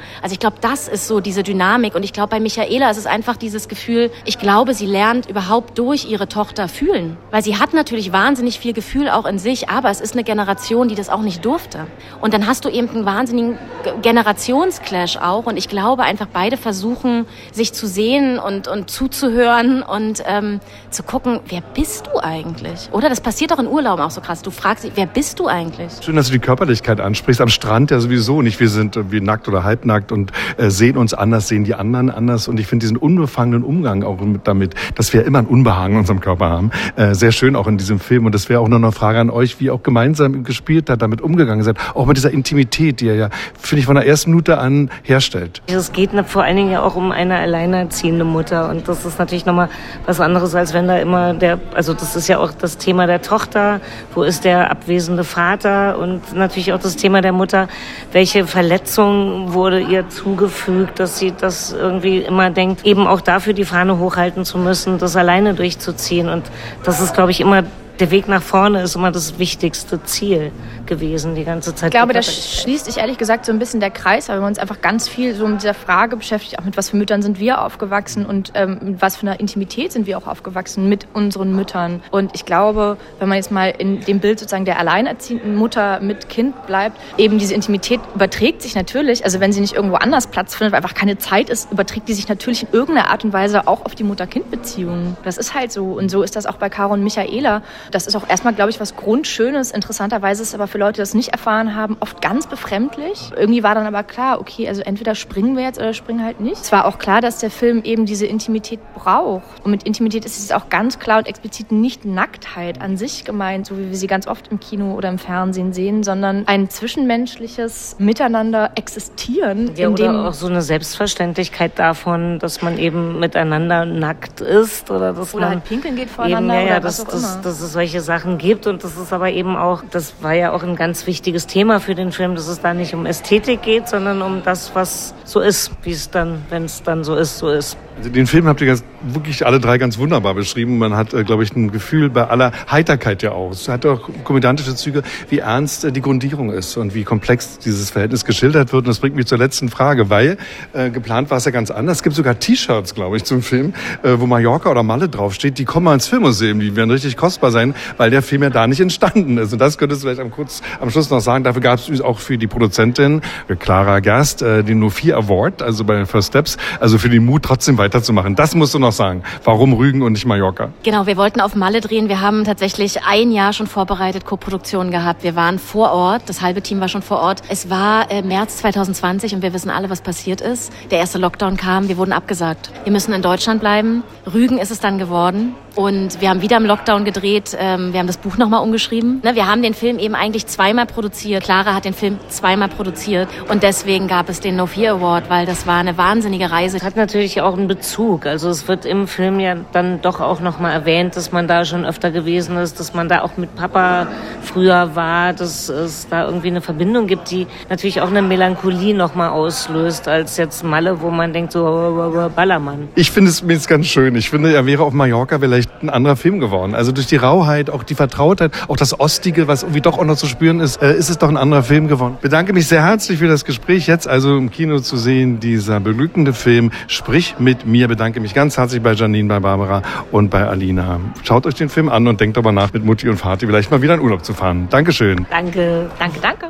Speaker 6: glaube, das ist so diese Dynamik. Und ich glaube, bei Michaela ist es einfach dieses Gefühl, ich glaube, sie lernt überhaupt durch ihre Tochter fühlen. Weil sie hat natürlich wahnsinnig viel Gefühl auch in sich, aber es ist eine Generation, die das auch nicht durfte. Und dann hast du eben einen wahnsinnigen Generationsclash auch. Und ich glaube einfach, beide versuchen, sich zu sehen und, und zuzuhören und ähm, zu gucken, wer bist du eigentlich? Oder das passiert auch in Urlauben auch so krass. Du fragst dich, wer bist du eigentlich?
Speaker 2: Schön, dass du die Körperlichkeit ansprichst. Am Strand ja sowieso nicht. Wir sind wie nackt oder halbnackt und äh, sehen uns anders, sehen die anderen anders. Und ich finde diesen unbefangenen Umgang auch mit, damit, dass wir immer ein Unbehagen in unserem Körper haben, äh, sehr schön auch in diesem Film. Und das wäre auch noch eine Frage an euch, wie ihr auch gemeinsam gespielt habt, damit umgegangen seid. Auch mit dieser Intimität, die ihr ja, finde ich, von der ersten Minute an herstellt.
Speaker 7: Es geht vor allen Dingen ja auch um eine alleinerziehende Mutter. Und das ist natürlich nochmal was anderes, als wenn da immer der, also das ist ja auch das Thema der Tochter. Wo ist der abwesende Vater? Und natürlich auch das Thema der Mutter. Welche Verletzung wurde ihr zugefügt, dass sie das irgendwie immer denkt, eben auch dafür die Fahne hochhalten zu müssen, das alleine durchzuziehen. Und das ist, glaube ich, immer der Weg nach vorne ist immer das wichtigste Ziel gewesen die ganze Zeit.
Speaker 8: Ich glaube, da schließt sich ehrlich gesagt so ein bisschen der Kreis, weil wir uns einfach ganz viel so mit dieser Frage beschäftigt, auch mit was für Müttern sind wir aufgewachsen und ähm, mit was für einer Intimität sind wir auch aufgewachsen mit unseren Müttern. Und ich glaube, wenn man jetzt mal in dem Bild sozusagen der alleinerziehenden Mutter mit Kind bleibt, eben diese Intimität überträgt sich natürlich, also wenn sie nicht irgendwo anders Platz findet, weil einfach keine Zeit ist, überträgt die sich natürlich in irgendeiner Art und Weise auch auf die Mutter-Kind-Beziehung. Das ist halt so. Und so ist das auch bei Caro und Michaela. Das ist auch erstmal, glaube ich, was Grundschönes. Interessanterweise ist es aber für Leute, die das nicht erfahren haben, oft ganz befremdlich. Irgendwie war dann aber klar, okay, also entweder springen wir jetzt oder springen halt nicht. Es war auch klar, dass der Film eben diese Intimität braucht. Und mit Intimität ist es auch ganz klar und explizit nicht Nacktheit an sich gemeint, so wie wir sie ganz oft im Kino oder im Fernsehen sehen, sondern ein zwischenmenschliches Miteinander existieren.
Speaker 7: Ja,
Speaker 8: in
Speaker 7: oder
Speaker 8: dem
Speaker 7: auch so eine Selbstverständlichkeit davon, dass man eben miteinander nackt ist. Oder, dass
Speaker 8: oder
Speaker 7: man
Speaker 8: halt pinkeln geht voreinander
Speaker 7: eben, ja, ja,
Speaker 8: oder was
Speaker 7: das,
Speaker 8: auch
Speaker 7: das,
Speaker 8: immer.
Speaker 7: dass es solche Sachen gibt und das ist aber eben auch, das war ja auch ein ganz wichtiges Thema für den Film, dass es da nicht um Ästhetik geht, sondern um das, was so ist, wie es dann, wenn es dann so ist, so ist.
Speaker 2: Also den Film habt ihr ganz, wirklich alle drei ganz wunderbar beschrieben. Man hat, äh, glaube ich, ein Gefühl bei aller Heiterkeit ja auch. Es hat auch komödiantische Züge, wie ernst äh, die Grundierung ist und wie komplex dieses Verhältnis geschildert wird. Und das bringt mich zur letzten Frage, weil äh, geplant war es ja ganz anders. Es gibt sogar T-Shirts, glaube ich, zum Film, äh, wo Mallorca oder Malle draufsteht. Die kommen mal ins Filmmuseum. Die werden richtig kostbar sein, weil der Film ja da nicht entstanden ist. Und das könntest du vielleicht am, kurz, am Schluss noch sagen. Dafür gab es auch für die Produzentin, für Clara Gerst, äh, den Nofi Award, also bei den First Steps, also für den Mut, trotzdem weiterzumachen. Das musst du noch sagen. Warum Rügen und nicht Mallorca?
Speaker 6: Genau, wir wollten auf Malle drehen. Wir haben tatsächlich ein Jahr schon vorbereitet, Co-Produktionen gehabt. Wir waren vor Ort, das halbe Team war schon vor Ort. Es war äh, März zwanzig zwanzig und wir wissen alle, was passiert ist. Der erste Lockdown kam, wir wurden abgesagt. Wir müssen in Deutschland bleiben. Rügen ist es dann geworden. Und wir haben wieder im Lockdown gedreht. Ähm, wir haben das Buch nochmal umgeschrieben. Ne, wir haben den Film eben eigentlich zweimal produziert. Clara hat den Film zweimal produziert. Und deswegen gab es den Nofi Award, weil das war eine wahnsinnige Reise.
Speaker 7: Hat natürlich auch einen Bezug. Also es wird im Film ja dann doch auch nochmal erwähnt, dass man da schon öfter gewesen ist, dass man da auch mit Papa früher war, dass es da irgendwie eine Verbindung gibt, die natürlich auch eine Melancholie nochmal auslöst, als jetzt Malle, wo man denkt so, Ballermann.
Speaker 2: Ich finde es mir jetzt ganz schön. Ich finde, er wäre auf Mallorca vielleicht ein anderer Film geworden. Also durch die Rauheit, auch die Vertrautheit, auch das Ostige, was irgendwie doch auch noch zu spüren ist, äh, ist es doch ein anderer Film geworden. Ich bedanke mich sehr herzlich für das Gespräch. Jetzt also im Kino zu sehen, dieser beglückende Film Sprich mit mir. Ich bedanke mich ganz herzlich bei Janine, bei Barbara und bei Alina. Schaut euch den Film an und denkt darüber nach, mit Mutti und Vati vielleicht mal wieder in Urlaub zu fahren. Dankeschön.
Speaker 7: Danke, danke, danke.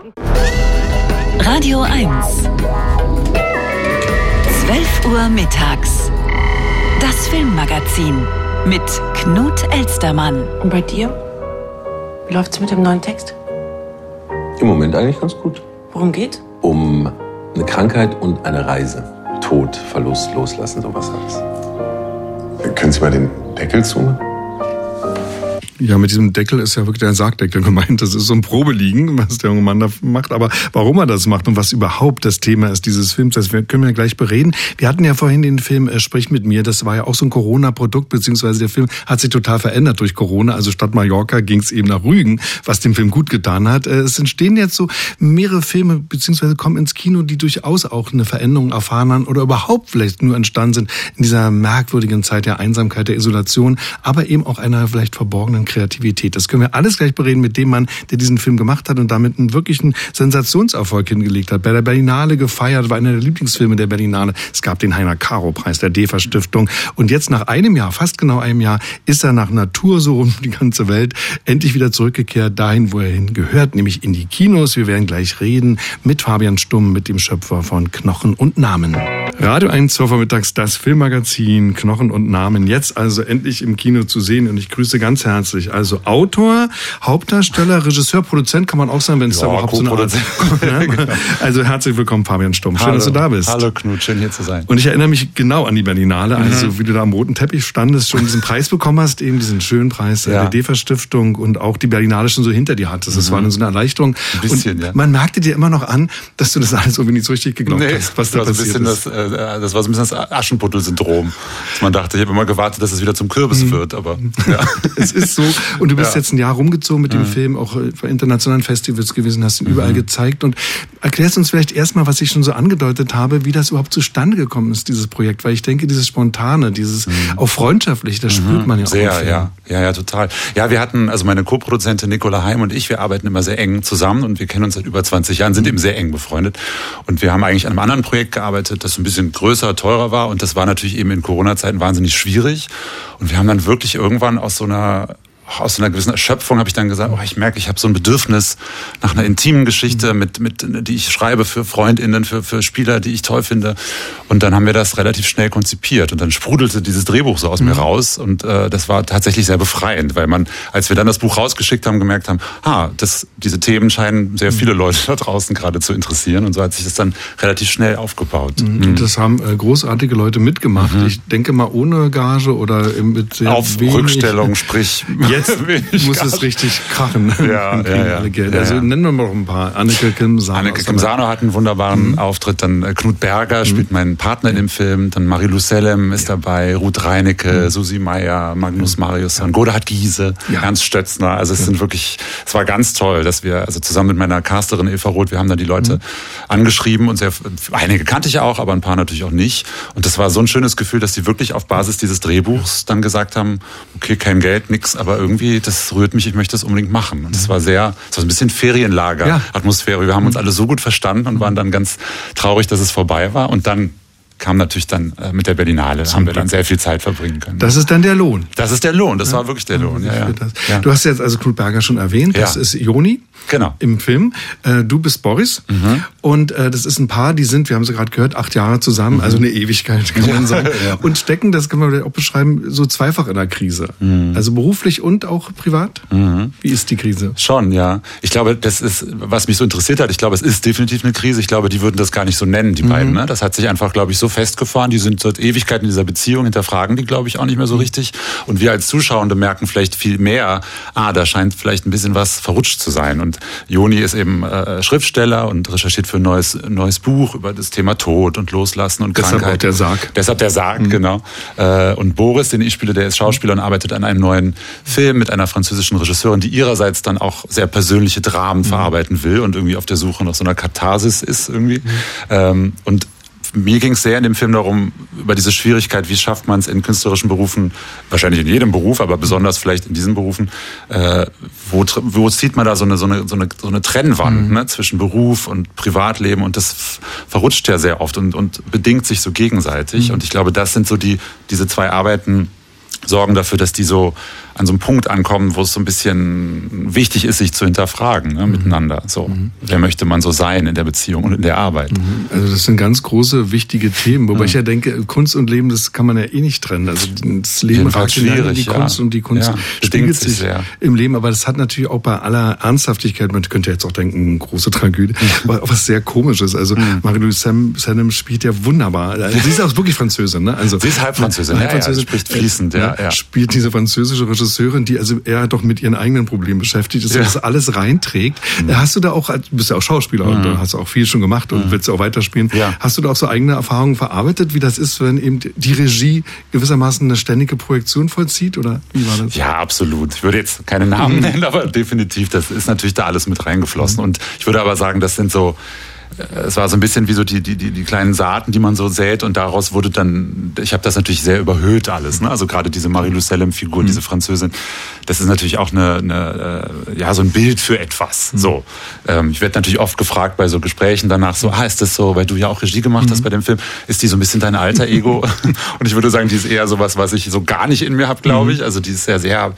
Speaker 1: Radio eins. zwölf Uhr mittags. Das Filmmagazin mit Knut Elstermann.
Speaker 9: Und bei dir? Wie läuft's mit dem neuen Text?
Speaker 10: Im Moment eigentlich ganz gut.
Speaker 9: Worum geht's?
Speaker 10: Um eine Krankheit und eine Reise. Tod, Verlust, Loslassen, sowas alles. Können Sie mal den Deckel zumachen?
Speaker 2: Ja, mit diesem Deckel ist ja wirklich der Sargdeckel gemeint. Das ist so ein Probeliegen, was der junge Mann da macht. Aber warum er das macht und was überhaupt das Thema ist dieses Films, das können wir gleich bereden. Wir hatten ja vorhin den Film äh, Sprich mit mir. Das war ja auch so ein Corona-Produkt, beziehungsweise der Film hat sich total verändert durch Corona. Also statt Mallorca ging es eben nach Rügen, was dem Film gut getan hat. Äh, es entstehen jetzt so mehrere Filme, beziehungsweise kommen ins Kino, die durchaus auch eine Veränderung erfahren haben oder überhaupt vielleicht nur entstanden sind in dieser merkwürdigen Zeit der Einsamkeit, der Isolation, aber eben auch einer vielleicht verborgenen Kreativität. Das können wir alles gleich bereden mit dem Mann, der diesen Film gemacht hat und damit einen wirklichen Sensationserfolg hingelegt hat. Bei der Berlinale gefeiert, war einer der Lieblingsfilme der Berlinale. Es gab den Heiner-Caro-Preis der DEFA Stiftung. Und jetzt nach einem Jahr, fast genau einem Jahr, ist er nach Natur so um die ganze Welt endlich wieder zurückgekehrt dahin, wo er hingehört, nämlich in die Kinos. Wir werden gleich reden mit Fabian Stumm, mit dem Schöpfer von Knochen und Namen. Radio eins, zwei vormittags, das Filmmagazin Knochen und Namen. Jetzt also endlich im Kino zu sehen und ich grüße ganz herzlich. Also Autor, Hauptdarsteller, Regisseur, Produzent kann man auch sein, wenn es ja, da überhaupt so eine Art... Ne? Also herzlich willkommen, Fabian Stumm. Schön,
Speaker 11: Hallo.
Speaker 2: Dass du da bist.
Speaker 11: Hallo Knut, schön hier zu sein.
Speaker 2: Und ich erinnere mich genau an die Berlinale, also mhm. wie du da am roten Teppich standest, schon diesen Preis bekommen hast, eben diesen schönen Preis ja. der DEFA Stiftung und auch die Berlinale schon so hinter dir hattest. Das mhm. war so eine Erleichterung.
Speaker 11: Ein bisschen,
Speaker 2: und
Speaker 11: ja.
Speaker 2: Man merkte dir immer noch an, dass du das alles irgendwie nicht so richtig geglaubt
Speaker 11: nee,
Speaker 2: hast, was
Speaker 11: da
Speaker 2: passiert
Speaker 11: so ein bisschen ist. Das, äh, das war so ein bisschen das Aschenputtel-Syndrom. Dass man dachte, ich habe immer gewartet, dass es wieder zum Kürbis mhm. wird, aber ja.
Speaker 2: Es ist so. Und du bist
Speaker 11: ja.
Speaker 2: jetzt ein Jahr rumgezogen mit dem mhm. Film, auch bei internationalen Festivals gewesen, hast ihn mhm. überall gezeigt. Und erklärst uns vielleicht erstmal, was ich schon so angedeutet habe, wie das überhaupt zustande gekommen ist, dieses Projekt. Weil ich denke, dieses Spontane, dieses mhm. auch freundschaftliche, das spürt man ja auch.
Speaker 11: Sehr, ja. Ja, ja, total. Ja, wir hatten, also meine Co-Produzentin Nicola Heim und ich, wir arbeiten immer sehr eng zusammen und wir kennen uns seit über zwanzig Jahren, sind eben sehr eng befreundet. Und wir haben eigentlich an einem anderen Projekt gearbeitet, das ein bisschen größer, teurer war. Und das war natürlich eben in Corona-Zeiten wahnsinnig schwierig. Und wir haben dann wirklich irgendwann aus so einer aus so einer gewissen Erschöpfung habe ich dann gesagt, oh, ich merke, ich habe so ein Bedürfnis nach einer intimen Geschichte, mit, mit, die ich schreibe für FreundInnen, für, für Spieler, die ich toll finde. Und dann haben wir das relativ schnell konzipiert. Und dann sprudelte dieses Drehbuch so aus mhm. mir raus. Und äh, das war tatsächlich sehr befreiend, weil man, als wir dann das Buch rausgeschickt haben, gemerkt haben, ah, das, diese Themen scheinen sehr viele Leute da draußen gerade zu interessieren. Und so hat sich das dann relativ schnell aufgebaut.
Speaker 2: Mhm. Und das haben äh, großartige Leute mitgemacht. Mhm. Ich denke mal ohne Gage oder mit sehr
Speaker 11: auf
Speaker 2: wenig
Speaker 11: Rückstellung, sprich...
Speaker 2: Jetzt muss es richtig krachen.
Speaker 11: Ja, ja, ja,
Speaker 2: alle Geld.
Speaker 11: ja,
Speaker 2: Also
Speaker 11: ja.
Speaker 2: nennen wir mal noch ein paar. Anneke Kim-Sano.
Speaker 11: Anneke Kim-Sano hat einen wunderbaren mhm. Auftritt. Dann Knut Berger mhm. spielt meinen Partner in dem Film. Dann Marie-Lou Sellem ist ja. dabei. Ruth Reinecke, mhm. Susi Meyer, Magnus ja. Mariusson, Godehard Giese, ja. Ernst Stötzner. Also es ja. sind wirklich, es war ganz toll, dass wir, also zusammen mit meiner Casterin Eva Roth, wir haben dann die Leute mhm. angeschrieben und sehr, einige kannte ich auch, aber ein paar natürlich auch nicht. Und das war so ein schönes Gefühl, dass die wirklich auf Basis dieses Drehbuchs dann gesagt haben, okay, kein Geld, nix, aber irgendwie, das rührt mich, ich möchte das unbedingt machen. Und das war sehr, das war ein bisschen Ferienlager-Atmosphäre. Wir haben uns alle so gut verstanden und waren dann ganz traurig, dass es vorbei war. Und dann kam natürlich dann äh, mit der Berlinale, haben wir dann sehr viel Zeit verbringen können.
Speaker 2: Das ist dann der Lohn.
Speaker 11: Das ist der Lohn, das ja. war wirklich der Lohn. Ja, ja.
Speaker 2: Ja. Du hast jetzt also Knut Berger schon erwähnt, das ja. ist Joni
Speaker 11: genau.
Speaker 2: im Film. Äh, du bist Boris mhm. und äh, das ist ein Paar, die sind, wir haben sie gerade gehört, acht Jahre zusammen, mhm. also eine Ewigkeit kann man sagen. ja. Und stecken, das kann man auch beschreiben, so zweifach in der Krise. Mhm. Also beruflich und auch privat. Mhm. Wie ist die Krise?
Speaker 11: Schon, ja. Ich glaube, das ist, was mich so interessiert hat, ich glaube, es ist definitiv eine Krise. Ich glaube, die würden das gar nicht so nennen, die mhm. beiden. Ne? Das hat sich einfach, glaube ich, so festgefahren. Die sind seit Ewigkeiten in dieser Beziehung, hinterfragen die, glaube ich, auch nicht mehr so richtig. Und wir als Zuschauende merken vielleicht viel mehr, ah, da scheint vielleicht ein bisschen was verrutscht zu sein. Und Joni ist eben äh, Schriftsteller und recherchiert für ein neues, neues Buch über das Thema Tod und Loslassen und
Speaker 2: Deshalb
Speaker 11: Krankheit.
Speaker 2: Deshalb der Sarg.
Speaker 11: Deshalb der Sarg, mhm. genau. Äh, und Boris, den ich spiele, der ist Schauspieler und arbeitet an einem neuen Film mit einer französischen Regisseurin, die ihrerseits dann auch sehr persönliche Dramen mhm. verarbeiten will und irgendwie auf der Suche nach so einer Katharsis ist irgendwie. Mhm. Ähm, und mir ging es sehr in dem Film darum, über diese Schwierigkeit, wie schafft man es in künstlerischen Berufen, wahrscheinlich in jedem Beruf, aber besonders vielleicht in diesen Berufen, äh, wo, wo zieht man da so eine, so eine, so eine, so eine Trennwand mhm. ne, zwischen Beruf und Privatleben, und das verrutscht ja sehr oft und, und bedingt sich so gegenseitig. Mhm. Und ich glaube, das sind so die, diese zwei Arbeiten, sorgen dafür, dass die so an so einem Punkt ankommen, wo es so ein bisschen wichtig ist, sich zu hinterfragen, ne, mhm. miteinander. So, mhm. wer möchte man so sein in der Beziehung und in der Arbeit?
Speaker 2: Mhm. Also das sind ganz große, wichtige Themen, wobei mhm. ich ja denke, Kunst und Leben, das kann man ja eh nicht trennen. Also das Leben ragt in die Kunst, ja. und die Kunst
Speaker 11: ja,
Speaker 2: spiegelt sich
Speaker 11: sehr.
Speaker 2: im Leben. Aber das hat natürlich auch bei aller Ernsthaftigkeit, man könnte jetzt auch denken, große Tragödie, aber auch was sehr Komisches. Also mhm. Marie-Lou Sellem spielt ja wunderbar. Also sie ist auch wirklich Französin, ne? Also
Speaker 11: sie ist halb Französin, halb Französin,
Speaker 2: ja, ja,
Speaker 11: spricht fließend, ja, ja.
Speaker 2: Spielt diese französische Regisseurin, die also eher doch mit ihren eigenen Problemen beschäftigt ist, ja. und das alles reinträgt. Mhm. Hast du da auch, du bist ja auch Schauspieler mhm. und du hast auch viel schon gemacht und mhm. willst auch weiterspielen. Ja. Hast du da auch so eigene Erfahrungen verarbeitet, wie das ist, wenn eben die Regie gewissermaßen eine ständige Projektion vollzieht, oder wie war das?
Speaker 11: Ja, absolut. Ich würde jetzt keine Namen nennen, aber definitiv, das ist natürlich da alles mit reingeflossen. Mhm. Und ich würde aber sagen, das sind so es war so ein bisschen wie so die, die, die, die kleinen Saaten, die man so sät und daraus wurde dann, ich habe das natürlich sehr überhöht alles, ne? Also gerade diese Marie-Lou Sellem-Figur, mhm. diese Französin, das ist natürlich auch eine, eine ja, so ein Bild für etwas. Mhm. So, ähm, ich werde natürlich oft gefragt bei so Gesprächen danach so, ah, ist das so, weil du ja auch Regie gemacht mhm. hast bei dem Film, ist die so ein bisschen dein alter Ego? Und ich würde sagen, die ist eher sowas, was ich so gar nicht in mir habe, glaube ich. Also die ist ja sehr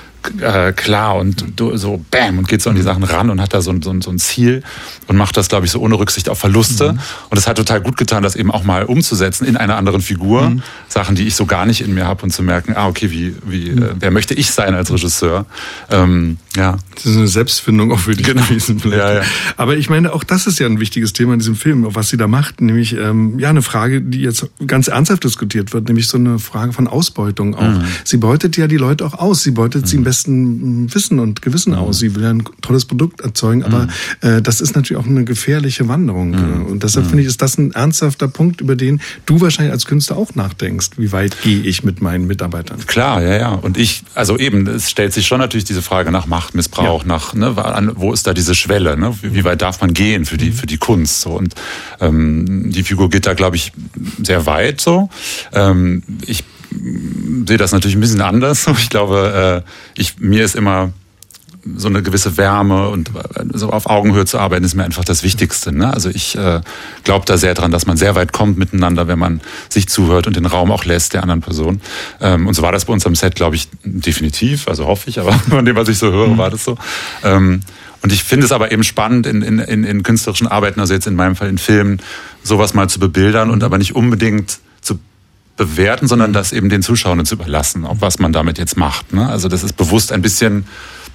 Speaker 11: Äh, klar und so bam und geht so an die Sachen ran und hat da so, so, so ein Ziel und macht das, glaube ich, so ohne Rücksicht auf Verluste. Mhm. Und es hat total gut getan, das eben auch mal umzusetzen in einer anderen Figur. Mhm. Sachen, die ich so gar nicht in mir habe und zu merken, ah, okay, wie, wie, mhm. äh, wer möchte ich sein als Regisseur? Ähm, ja.
Speaker 2: Das ist eine Selbstfindung auch für dich
Speaker 11: genau.
Speaker 2: gewesen.
Speaker 11: Ja, ja.
Speaker 2: Aber ich meine, auch das ist ja ein wichtiges Thema in diesem Film, was sie da macht, nämlich ähm, ja eine Frage, die jetzt ganz ernsthaft diskutiert wird, nämlich so eine Frage von Ausbeutung auch. Mhm. Sie beutet ja die Leute auch aus, sie beutet mhm. sie im besten Wissen und Gewissen mhm. aus. Sie will ja ein tolles Produkt erzeugen, aber mhm. äh, das ist natürlich auch eine gefährliche Wanderung. Mhm. Und deshalb mhm. finde ich, ist das ein ernsthafter Punkt, über den du wahrscheinlich als Künstler auch nachdenkst. Wie weit gehe ich mit meinen Mitarbeitern?
Speaker 11: Klar, ja, ja. Und ich, also eben, es stellt sich schon natürlich diese Frage nach Machtmissbrauch, ja. nach, ne, wo ist da diese Schwelle, ne? Wie weit darf man gehen für die, für die Kunst, so. Und ähm, die Figur geht da, glaube ich, sehr weit, so. Ähm, ich sehe das natürlich ein bisschen anders. Ich glaube, äh, ich, mir ist immer so eine gewisse Wärme und so auf Augenhöhe zu arbeiten, ist mir einfach das Wichtigste. Ne? Also ich äh, glaube da sehr dran, dass man sehr weit kommt miteinander, wenn man sich zuhört und den Raum auch lässt der anderen Person. Ähm, und so war das bei uns am Set, glaube ich, definitiv. Also hoffe ich, aber von dem, was ich so höre, war das so. Ähm, und ich finde es aber eben spannend, in, in, in künstlerischen Arbeiten, also jetzt in meinem Fall in Filmen, sowas mal zu bebildern und aber nicht unbedingt zu bewerten, sondern das eben den Zuschauern zu überlassen, auch was man damit jetzt macht. Ne? Also das ist bewusst ein bisschen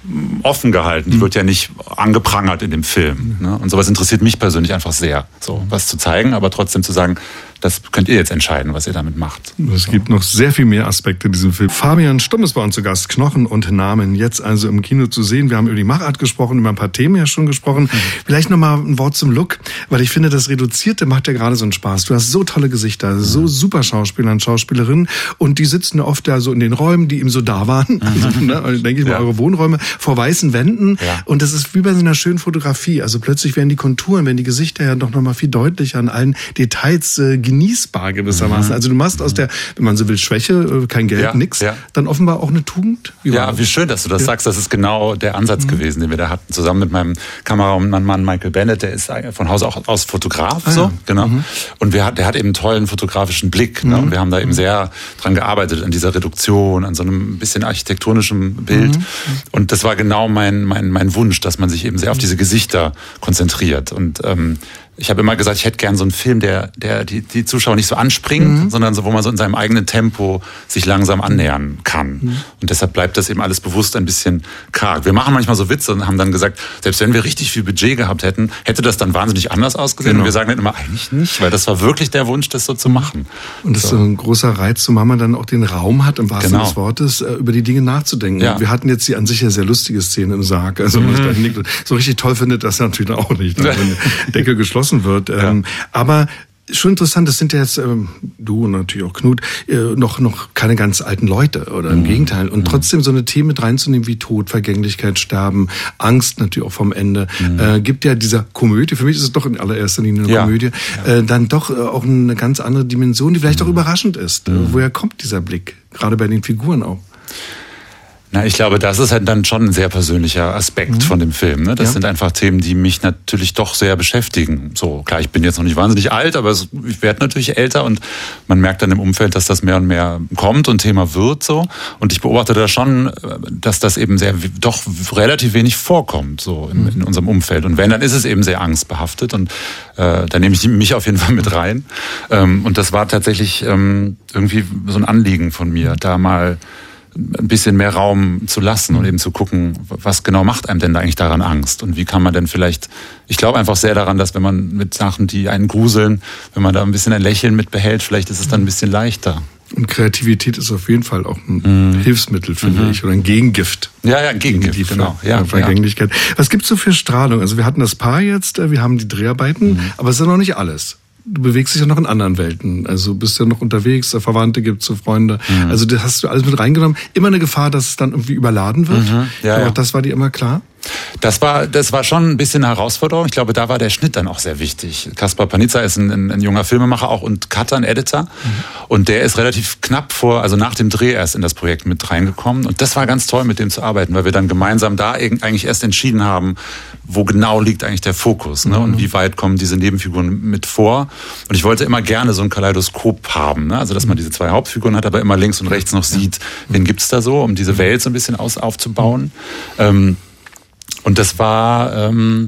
Speaker 11: offen gehalten. Die wird ja nicht angeprangert in dem Film. Ne? Und sowas interessiert mich persönlich einfach sehr, so was zu zeigen, aber trotzdem zu sagen, das könnt ihr jetzt entscheiden, was ihr damit macht.
Speaker 2: Es gibt noch sehr viel mehr Aspekte in diesem Film. Fabian Stumm ist bei uns zu Gast. Knochen und Namen jetzt also im Kino zu sehen. Wir haben über die Machart gesprochen, über ein paar Themen ja schon gesprochen. Mhm. Vielleicht nochmal ein Wort zum Look, weil ich finde, das Reduzierte macht ja gerade so einen Spaß. Du hast so tolle Gesichter, mhm. so super Schauspieler und Schauspielerinnen und die sitzen oft da so in den Räumen, die eben so da waren. Mhm. Also, ne, denke ich mal, ja. eure Wohnräume vor weißen Wänden. Ja. Und das ist wie bei so einer schönen Fotografie. Also plötzlich werden die Konturen, werden die Gesichter ja doch nochmal viel deutlicher an allen Details äh, genießbar gewissermaßen. Mhm. Also du machst aus der, wenn man so will, Schwäche, kein Geld, ja, nix, ja. dann offenbar auch eine Tugend.
Speaker 11: Wie ja, wie schön, dass du das ja. sagst. Das ist genau der Ansatz mhm. gewesen, den wir da hatten. Zusammen mit meinem Kameramann Michael Bennett, der ist von Haus auch aus Fotograf, ah, so, ja. genau. Mhm. Und wir, der hat eben einen tollen fotografischen Blick. Ne? Mhm. Und wir haben da eben sehr dran gearbeitet, an dieser Reduktion, an so einem bisschen architektonischen Bild. Mhm. Und das war genau mein, mein, mein Wunsch, dass man sich eben sehr auf diese Gesichter konzentriert. Und ähm, ich habe immer gesagt, ich hätte gern so einen Film, der, der die, die Zuschauer nicht so anspringt, mhm. sondern so, wo man so in seinem eigenen Tempo sich langsam annähern kann. Mhm. Und deshalb bleibt das eben alles bewusst ein bisschen karg. Wir machen manchmal so Witze und haben dann gesagt, selbst wenn wir richtig viel Budget gehabt hätten, hätte das dann wahnsinnig anders ausgesehen. Genau. Und wir sagen dann immer, eigentlich nicht, weil das war wirklich der Wunsch, das so zu machen.
Speaker 2: Und das so. ist so ein großer Reiz, zumal man dann auch den Raum hat, im wahrsten Sinne genau. des Wortes, über die Dinge nachzudenken. Ja. Wir hatten jetzt die an sich ja sehr lustige Szene im Sarg. Also mhm. man so richtig toll findet das natürlich auch nicht, wenn der Deckel geschlossen wird. Ja. Ähm, aber schon interessant, das sind ja jetzt, ähm, du und natürlich auch Knut, äh, noch noch keine ganz alten Leute oder im mhm. Gegenteil. Und mhm. trotzdem so eine Themen mit reinzunehmen wie Tod, Vergänglichkeit, Sterben, Angst natürlich auch vom Ende, mhm. äh, gibt ja dieser Komödie, für mich ist es doch in allererster Linie eine ja. Komödie, ja. Äh, dann doch äh, auch eine ganz andere Dimension, die vielleicht mhm. auch überraschend ist. Mhm. Äh, woher kommt dieser Blick? Gerade bei den Figuren auch.
Speaker 11: Na, ich glaube, das ist halt dann schon ein sehr persönlicher Aspekt mhm. von dem Film. Ne? Das ja. sind einfach Themen, die mich natürlich doch sehr beschäftigen. So, klar, ich bin jetzt noch nicht wahnsinnig alt, aber ich werde natürlich älter und man merkt dann im Umfeld, dass das mehr und mehr kommt und Thema wird so. Und ich beobachte da schon, dass das eben sehr, doch relativ wenig vorkommt so in, mhm. in unserem Umfeld. Und wenn, dann ist es eben sehr angstbehaftet und äh, da nehme ich mich auf jeden Fall mit rein. Ähm, und das war tatsächlich ähm, irgendwie so ein Anliegen von mir, da mal ein bisschen mehr Raum zu lassen und eben zu gucken, was genau macht einem denn da eigentlich daran Angst und wie kann man denn vielleicht, ich glaube einfach sehr daran, dass wenn man mit Sachen, die einen gruseln, wenn man da ein bisschen ein Lächeln mit behält, vielleicht ist es dann ein bisschen leichter.
Speaker 2: Und Kreativität ist auf jeden Fall auch ein mm. Hilfsmittel, finde mhm. ich, oder ein Gegengift.
Speaker 11: Ja, ja, ein Gegengift, die genau.
Speaker 2: Ja, Vergänglichkeit. Ja. Was gibt's so für Strahlung? Also wir hatten das Paar jetzt, wir haben die Dreharbeiten, mhm. aber es ist ja noch nicht alles. Du bewegst dich ja noch in anderen Welten. Also bist ja noch unterwegs, Verwandte gibt's, so Freunde. Mhm. Also das hast du alles mit reingenommen. Immer eine Gefahr, dass es dann irgendwie überladen wird. Mhm. Ja, aber ja. das war dir immer klar?
Speaker 11: Das war, das war schon ein bisschen eine Herausforderung. Ich glaube, da war der Schnitt dann auch sehr wichtig. Kaspar Panizza ist ein, ein, ein junger Filmemacher auch und Cutter, ein Editor. Mhm. Und der ist relativ knapp vor, also nach dem Dreh erst in das Projekt mit reingekommen. Und das war ganz toll, mit dem zu arbeiten, weil wir dann gemeinsam da eigentlich erst entschieden haben, wo genau liegt eigentlich der Fokus, ne? Und wie weit kommen diese Nebenfiguren mit vor. Und ich wollte immer gerne so ein Kaleidoskop haben, ne? Also dass man diese zwei Hauptfiguren hat, aber immer links und rechts noch sieht, wen gibt's da so, um diese Welt so ein bisschen aus, aufzubauen. Ähm, und das war... Ähm,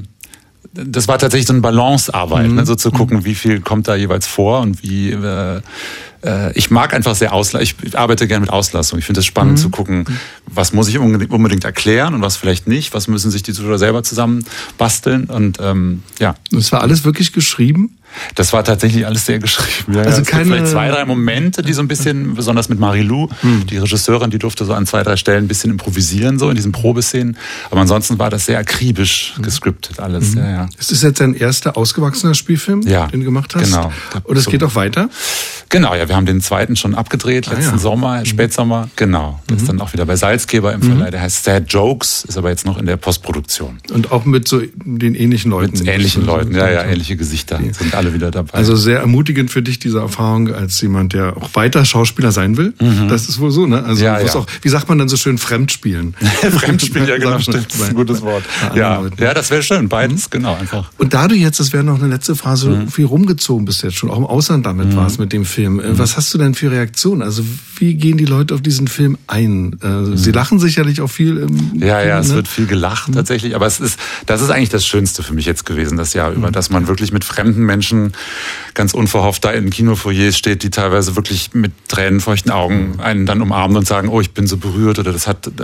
Speaker 11: Das war tatsächlich so eine Balancearbeit, mhm. ne, so zu gucken, wie viel kommt da jeweils vor und wie. Äh, äh, ich mag einfach sehr Ausla- ich arbeite gerne mit Auslastung. Ich finde es spannend mhm. zu gucken, was muss ich unbedingt erklären und was vielleicht nicht. Was müssen sich die Zuschauer selber zusammen basteln und ähm, ja.
Speaker 2: Das war alles wirklich geschrieben?
Speaker 11: Das war tatsächlich alles sehr geschrieben. Ja,
Speaker 2: also
Speaker 11: es
Speaker 2: keine...
Speaker 11: gibt vielleicht zwei, drei Momente, die so ein bisschen, besonders mit Marie-Lou, hm. die Regisseurin, die durfte so an zwei, drei Stellen ein bisschen improvisieren, so in diesen Probeszenen. Aber ansonsten war das sehr akribisch gescriptet alles. Mhm. Ja, ja.
Speaker 2: Ist das jetzt dein erster ausgewachsener Spielfim,
Speaker 11: ja,
Speaker 2: den du gemacht hast?
Speaker 11: Genau.
Speaker 2: Und es so. geht auch weiter?
Speaker 11: Genau, ja, wir haben den zweiten schon abgedreht, letzten ah, ja. Sommer, Spätsommer. Genau. Der mhm. ist dann auch wieder bei Salzgeber im Verleih. Der heißt Sad Jokes, ist aber jetzt noch in der Postproduktion.
Speaker 2: Und auch mit so den ähnlichen Leuten?
Speaker 11: Mit ähnlichen so Leuten, ja, ja, ähnliche Gesichter ja. sind alle wieder dabei.
Speaker 2: Also sehr ermutigend für dich, diese Erfahrung, als jemand, der auch weiter Schauspieler sein will. Mhm. Das ist wohl so, ne? Also
Speaker 11: ja, ja.
Speaker 2: Auch, wie sagt man dann so schön, Fremdspielen?
Speaker 11: Fremdspielen, ja genau, stimmt. Das ist ein gutes Wort. Ja, ja, das wäre schön, beides, mhm. genau, einfach.
Speaker 2: Und da du jetzt, das wäre noch eine letzte Phase, mhm. viel rumgezogen bist jetzt schon, auch im Ausland damit mhm. warst mit dem Film. Mhm. Was hast du denn für Reaktionen? Also wie gehen die Leute auf diesen Film ein? Mhm. Sie lachen sicherlich auch viel. Im
Speaker 11: ja,
Speaker 2: Film,
Speaker 11: ja, es
Speaker 2: ne?
Speaker 11: wird viel gelacht mhm. tatsächlich, aber es ist, das ist eigentlich das Schönste für mich jetzt gewesen, das Jahr über, mhm. dass man wirklich mit fremden Menschen ganz unverhofft da in Kinofoyers steht, die teilweise wirklich mit tränenfeuchten Augen einen dann umarmen und sagen, oh, ich bin so berührt oder das hat,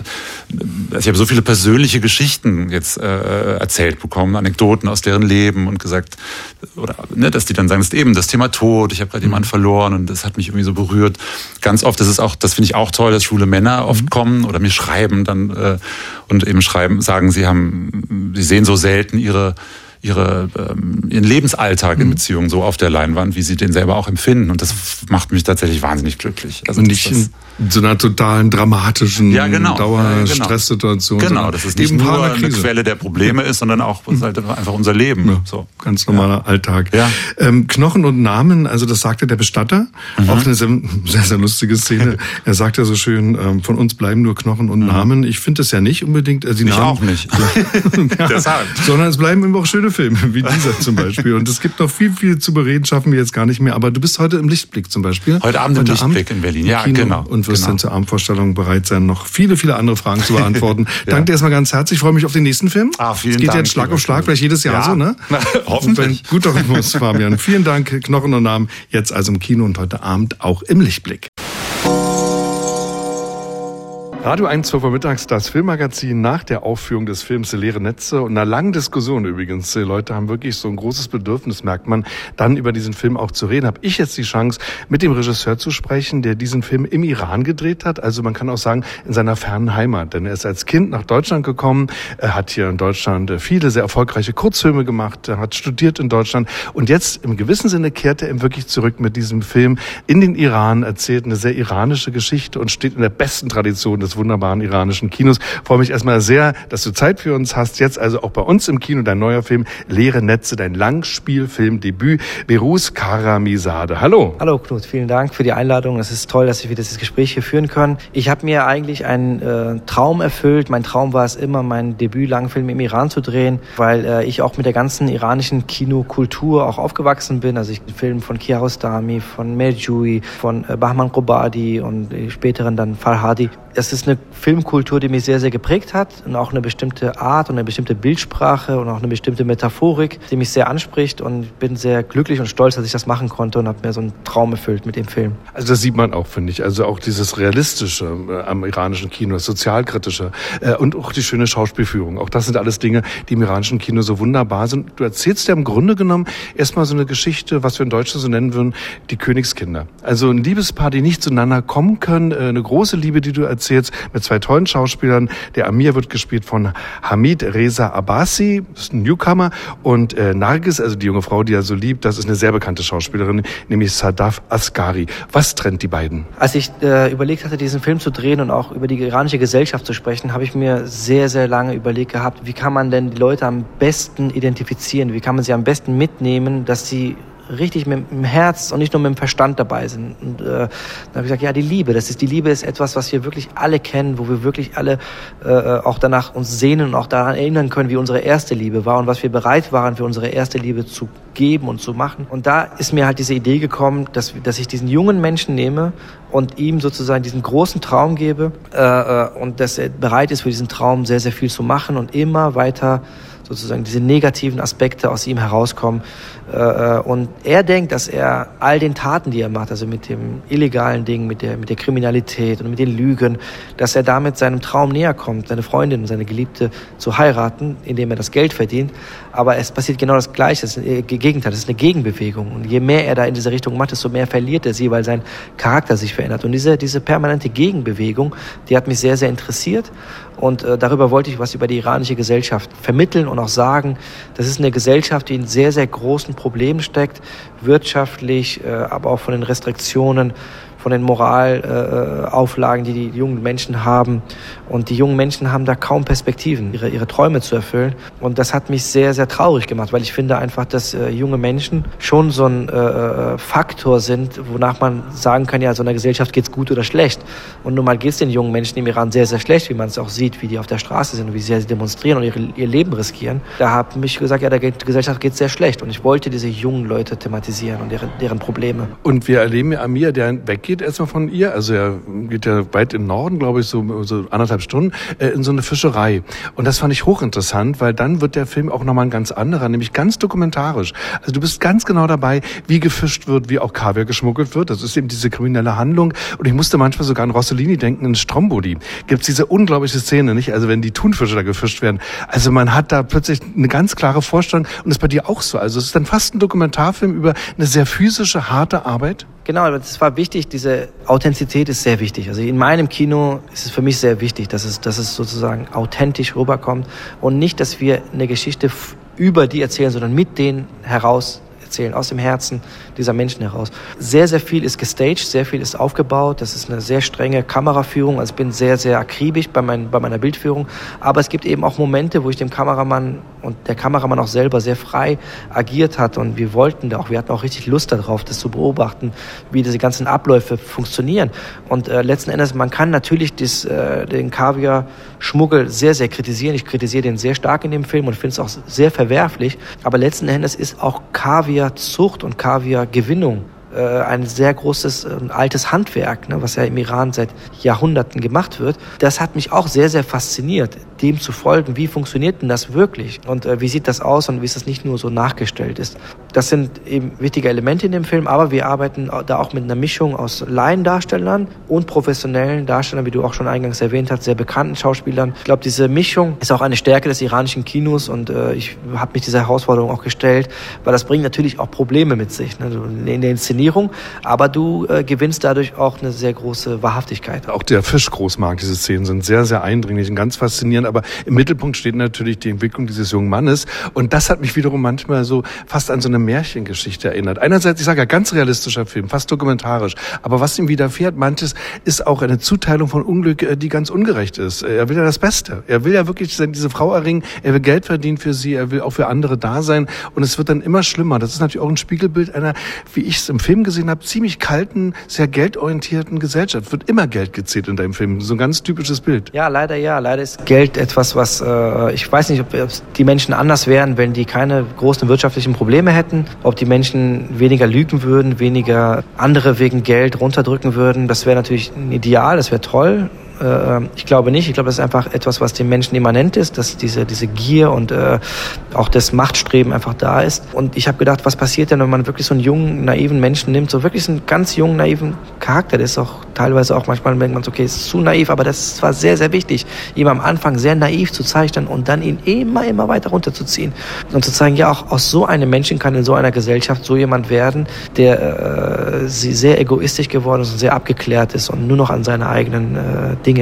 Speaker 11: ich habe so viele persönliche Geschichten jetzt äh, erzählt bekommen, Anekdoten aus deren Leben und gesagt, oder ne, dass die dann sagen, das ist eben das Thema Tod, ich habe gerade jemanden verloren und das hat mich irgendwie so berührt. Ganz oft, das ist auch, das finde ich auch toll, dass schwule Männer oft mhm. kommen oder mir schreiben dann äh, und eben schreiben, sagen, sie haben, sie sehen so selten ihre ihre ähm, ihren Lebensalltag in Beziehungen so auf der Leinwand, wie sie den selber auch empfinden. Und das macht mich tatsächlich wahnsinnig glücklich.
Speaker 2: Also nicht in so einer totalen dramatischen
Speaker 11: ja, genau.
Speaker 2: Dauerstresssituation.
Speaker 11: Genau, dass es nicht nur eine Quelle der Probleme ist, sondern auch mhm. halt einfach unser Leben. Ja,
Speaker 2: so. Ganz normaler ja. Alltag.
Speaker 11: Ja.
Speaker 2: Ähm, Knochen und Namen, also das sagte der Bestatter. Mhm. Auch eine sehr, sehr, sehr lustige Szene. Er sagt ja so schön, ähm, von uns bleiben nur Knochen und mhm. Namen. Ich finde das ja nicht unbedingt. Äh, die
Speaker 11: ich
Speaker 2: Namen,
Speaker 11: auch nicht.
Speaker 2: ja,
Speaker 11: Deshalb.
Speaker 2: Sondern es bleiben immer auch schöne Filme, wie dieser zum Beispiel. Und es gibt noch viel, viel zu bereden, schaffen wir jetzt gar nicht mehr. Aber du bist heute im Lichtblick zum Beispiel.
Speaker 11: Heute Abend im Lichtblick in Berlin, ja,
Speaker 2: Kino
Speaker 11: genau.
Speaker 2: Und wirst
Speaker 11: genau.
Speaker 2: dann zur Abendvorstellung bereit sein, noch viele, viele andere Fragen zu beantworten. ja. Danke dir erstmal ganz herzlich. Ich freue mich auf den nächsten Film.
Speaker 11: Ah, vielen
Speaker 2: es geht
Speaker 11: Dank.
Speaker 2: jetzt Schlag auf Schlag, vielleicht jedes Jahr
Speaker 11: ja.
Speaker 2: so, ne?
Speaker 11: Hoffentlich.
Speaker 2: Guter Rhythmus, Fabian. Vielen Dank. Knochen und Namen. Jetzt also im Kino und heute Abend auch im Lichtblick. Radio eins, zwölf Uhr mittags, das Filmmagazin nach der Aufführung des Films Leere Netze und einer langen Diskussion übrigens. Die Leute haben wirklich so ein großes Bedürfnis, merkt man, dann über diesen Film auch zu reden. Habe ich jetzt die Chance, mit dem Regisseur zu sprechen, der diesen Film im Iran gedreht hat. Also man kann auch sagen, in seiner fernen Heimat. Denn er ist als Kind nach Deutschland gekommen. Er hat hier in Deutschland viele sehr erfolgreiche Kurzfilme gemacht. Er hat studiert in Deutschland. Und jetzt im gewissen Sinne kehrt er ihm wirklich zurück mit diesem Film in den Iran, erzählt eine sehr iranische Geschichte und steht in der besten Tradition des wunderbaren iranischen Kinos. Ich freue mich erstmal sehr, dass du Zeit für uns hast. Jetzt also auch bei uns im Kino dein neuer Film Leere Netze, dein Langspielfilmdebüt. Behrouz Karamizadeh. Hallo.
Speaker 12: Hallo Knut, vielen Dank für die Einladung. Es ist toll, dass wir dieses Gespräch hier führen können. Ich habe mir eigentlich einen äh, Traum erfüllt. Mein Traum war es immer, meinen Debüt-Langfilm im Iran zu drehen, weil äh, ich auch mit der ganzen iranischen Kinokultur auch aufgewachsen bin. Also ich den Film von Kiarostami, von Merjoui, von äh, Bahman Qobadi und äh, späteren dann Farhadi. Es ist eine Filmkultur, die mich sehr, sehr geprägt hat und auch eine bestimmte Art und eine bestimmte Bildsprache und auch eine bestimmte Metaphorik, die mich sehr anspricht und ich bin sehr glücklich und stolz, dass ich das machen konnte und habe mir so einen Traum erfüllt mit dem Film.
Speaker 2: Also das sieht man auch, finde ich. Also auch dieses Realistische äh, am iranischen Kino, das Sozialkritische äh, und auch die schöne Schauspielführung. Auch das sind alles Dinge, die im iranischen Kino so wunderbar sind. Du erzählst ja im Grunde genommen erstmal so eine Geschichte, was wir in Deutschland so nennen würden, die Königskinder. Also ein Liebespaar, die nicht zueinander kommen können, äh, eine große Liebe, die du erzählst. Films mit zwei tollen Schauspielern. Der Amir wird gespielt von Hamid Reza Abbasi, das ist ein Newcomer. Und äh, Nargis, also die junge Frau, die er so liebt, das ist eine sehr bekannte Schauspielerin, nämlich Sadaf Asghari. Was trennt die beiden?
Speaker 12: Als ich äh, überlegt hatte, diesen Film zu drehen und auch über die iranische Gesellschaft zu sprechen, habe ich mir sehr, sehr lange überlegt gehabt, wie kann man denn die Leute am besten identifizieren, wie kann man sie am besten mitnehmen, dass sie richtig mit dem Herz und nicht nur mit dem Verstand dabei sind. Und äh, dann habe ich gesagt, ja, die Liebe, das ist die Liebe ist etwas, was wir wirklich alle kennen, wo wir wirklich alle äh, auch danach uns sehnen und auch daran erinnern können, wie unsere erste Liebe war und was wir bereit waren, für unsere erste Liebe zu geben und zu machen. Und da ist mir halt diese Idee gekommen, dass, dass ich diesen jungen Menschen nehme und ihm sozusagen diesen großen Traum gebe äh, und dass er bereit ist, für diesen Traum sehr, sehr viel zu machen und immer weiter sozusagen diese negativen Aspekte aus ihm herauskommen. Und er denkt, dass er all den Taten, die er macht, also mit dem illegalen Ding, mit der, mit der Kriminalität und mit den Lügen, dass er damit seinem Traum näher kommt, seine Freundin, seine Geliebte zu heiraten, indem er das Geld verdient. Aber es passiert genau das Gleiche, das ist ein Gegenteil, das ist eine Gegenbewegung. Und je mehr er da in diese Richtung macht, desto mehr verliert er sie, weil sein Charakter sich verändert. Und diese, diese permanente Gegenbewegung, die hat mich sehr, sehr interessiert. Und äh, darüber wollte ich was über die iranische Gesellschaft vermitteln und auch sagen, das ist eine Gesellschaft, die in sehr, sehr großen Problemen steckt, wirtschaftlich, äh, aber auch von den Restriktionen, von den Moralauflagen, äh, die die jungen Menschen haben. Und die jungen Menschen haben da kaum Perspektiven, ihre, ihre Träume zu erfüllen. Und das hat mich sehr, sehr traurig gemacht, weil ich finde einfach, dass äh, junge Menschen schon so ein äh, Faktor sind, wonach man sagen kann, ja, so einer Gesellschaft geht's gut oder schlecht. Und nun mal geht's den jungen Menschen im Iran sehr, sehr schlecht, wie man es auch sieht, wie die auf der Straße sind und wie sie demonstrieren und ihre, ihr Leben riskieren. Da habe ich gesagt, ja, der Gesellschaft geht's sehr schlecht. Und ich wollte diese jungen Leute thematisieren und deren, deren Probleme.
Speaker 2: Und wir erleben ja Amir, der weggeht erstmal von ihr, also er geht ja weit im Norden, glaube ich, so, so anderthalb Stunden, äh, in so eine Fischerei. Und das fand ich hochinteressant, weil dann wird der Film auch nochmal ein ganz anderer, nämlich ganz dokumentarisch. Also du bist ganz genau dabei, wie gefischt wird, wie auch Kaviar geschmuggelt wird. Das ist eben diese kriminelle Handlung. Und ich musste manchmal sogar an Rossellini denken, in Stromboli. Gibt's diese unglaubliche Szene, nicht? Also wenn die Thunfische da gefischt werden. Also man hat da plötzlich eine ganz klare Vorstellung. Und das ist bei dir auch so. Also es ist dann fast ein Dokumentarfilm über eine sehr physische, harte Arbeit.
Speaker 12: Genau, aber das war wichtig, diese Authentizität ist sehr wichtig. Also in meinem Kino ist es für mich sehr wichtig, dass es, dass es sozusagen authentisch rüberkommt und nicht, dass wir eine Geschichte über die erzählen, sondern mit denen heraus erzählen, aus dem Herzen dieser Menschen heraus. Sehr, sehr viel ist gestaged, sehr viel ist aufgebaut. Das ist eine sehr strenge Kameraführung. Also ich bin sehr, sehr akribisch bei, mein, bei meiner Bildführung. Aber es gibt eben auch Momente, wo ich dem Kameramann und der Kameramann auch selber sehr frei agiert hat. Und wir wollten da auch, wir hatten auch richtig Lust darauf, das zu beobachten, wie diese ganzen Abläufe funktionieren. Und äh, letzten Endes, man kann natürlich das, äh, den Kaviar-Schmuggel sehr, sehr kritisieren. Ich kritisiere den sehr stark in dem Film und finde es auch sehr verwerflich. Aber letzten Endes ist auch Kaviarzucht und Kaviargewinnung äh, ein sehr großes, äh, altes Handwerk, ne, was ja im Iran seit Jahrhunderten gemacht wird. Das hat mich auch sehr, sehr fasziniert, dem zu folgen, wie funktioniert denn das wirklich und äh, wie sieht das aus und wie es das nicht nur so nachgestellt ist. Das sind eben wichtige Elemente in dem Film, aber wir arbeiten da auch mit einer Mischung aus Laiendarstellern und professionellen Darstellern, wie du auch schon eingangs erwähnt hast, sehr bekannten Schauspielern. Ich glaube, diese Mischung ist auch eine Stärke des iranischen Kinos und äh, ich habe mich dieser Herausforderung auch gestellt, weil das bringt natürlich auch Probleme mit sich, ne, in der Inszenierung, aber du äh, gewinnst dadurch auch eine sehr große Wahrhaftigkeit.
Speaker 2: Auch der Fischgroßmarkt, diese Szenen sind sehr, sehr eindringlich und ganz faszinierend, aber im Mittelpunkt steht natürlich die Entwicklung dieses jungen Mannes und das hat mich wiederum manchmal so fast an so eine Märchengeschichte erinnert. Einerseits, ich sage ja, ganz realistischer Film, fast dokumentarisch, aber was ihm widerfährt, manches ist auch eine Zuteilung von Unglück, die ganz ungerecht ist. Er will ja das Beste. Er will ja wirklich diese Frau erringen, er will Geld verdienen für sie, er will auch für andere da sein und es wird dann immer schlimmer. Das ist natürlich auch ein Spiegelbild einer, wie ich es im Film gesehen habe, ziemlich kalten, sehr geldorientierten Gesellschaft. Es wird immer Geld gezählt in deinem Film. So ein ganz typisches Bild.
Speaker 12: Ja, leider ja. Leider ist Geld etwas, was, äh, ich weiß nicht, ob die Menschen anders wären, wenn die keine großen wirtschaftlichen Probleme hätten, ob die Menschen weniger lügen würden, weniger andere wegen Geld runterdrücken würden. Das wäre natürlich ein Ideal, das wäre toll. Ich glaube nicht. Ich glaube, das ist einfach etwas, was dem Menschen immanent ist, dass diese diese Gier und äh, auch das Machtstreben einfach da ist. Und ich habe gedacht, was passiert denn, wenn man wirklich so einen jungen, naiven Menschen nimmt, so wirklich so einen ganz jungen, naiven Charakter, der ist auch teilweise auch manchmal denkt man so, okay, ist zu naiv, aber das war sehr, sehr wichtig, ihm am Anfang sehr naiv zu zeichnen und dann ihn immer, immer weiter runterzuziehen und zu zeigen, ja, auch aus so einem Menschen kann in so einer Gesellschaft so jemand werden, der äh, sehr egoistisch geworden ist und sehr abgeklärt ist und nur noch an seine eigenen äh, Dinge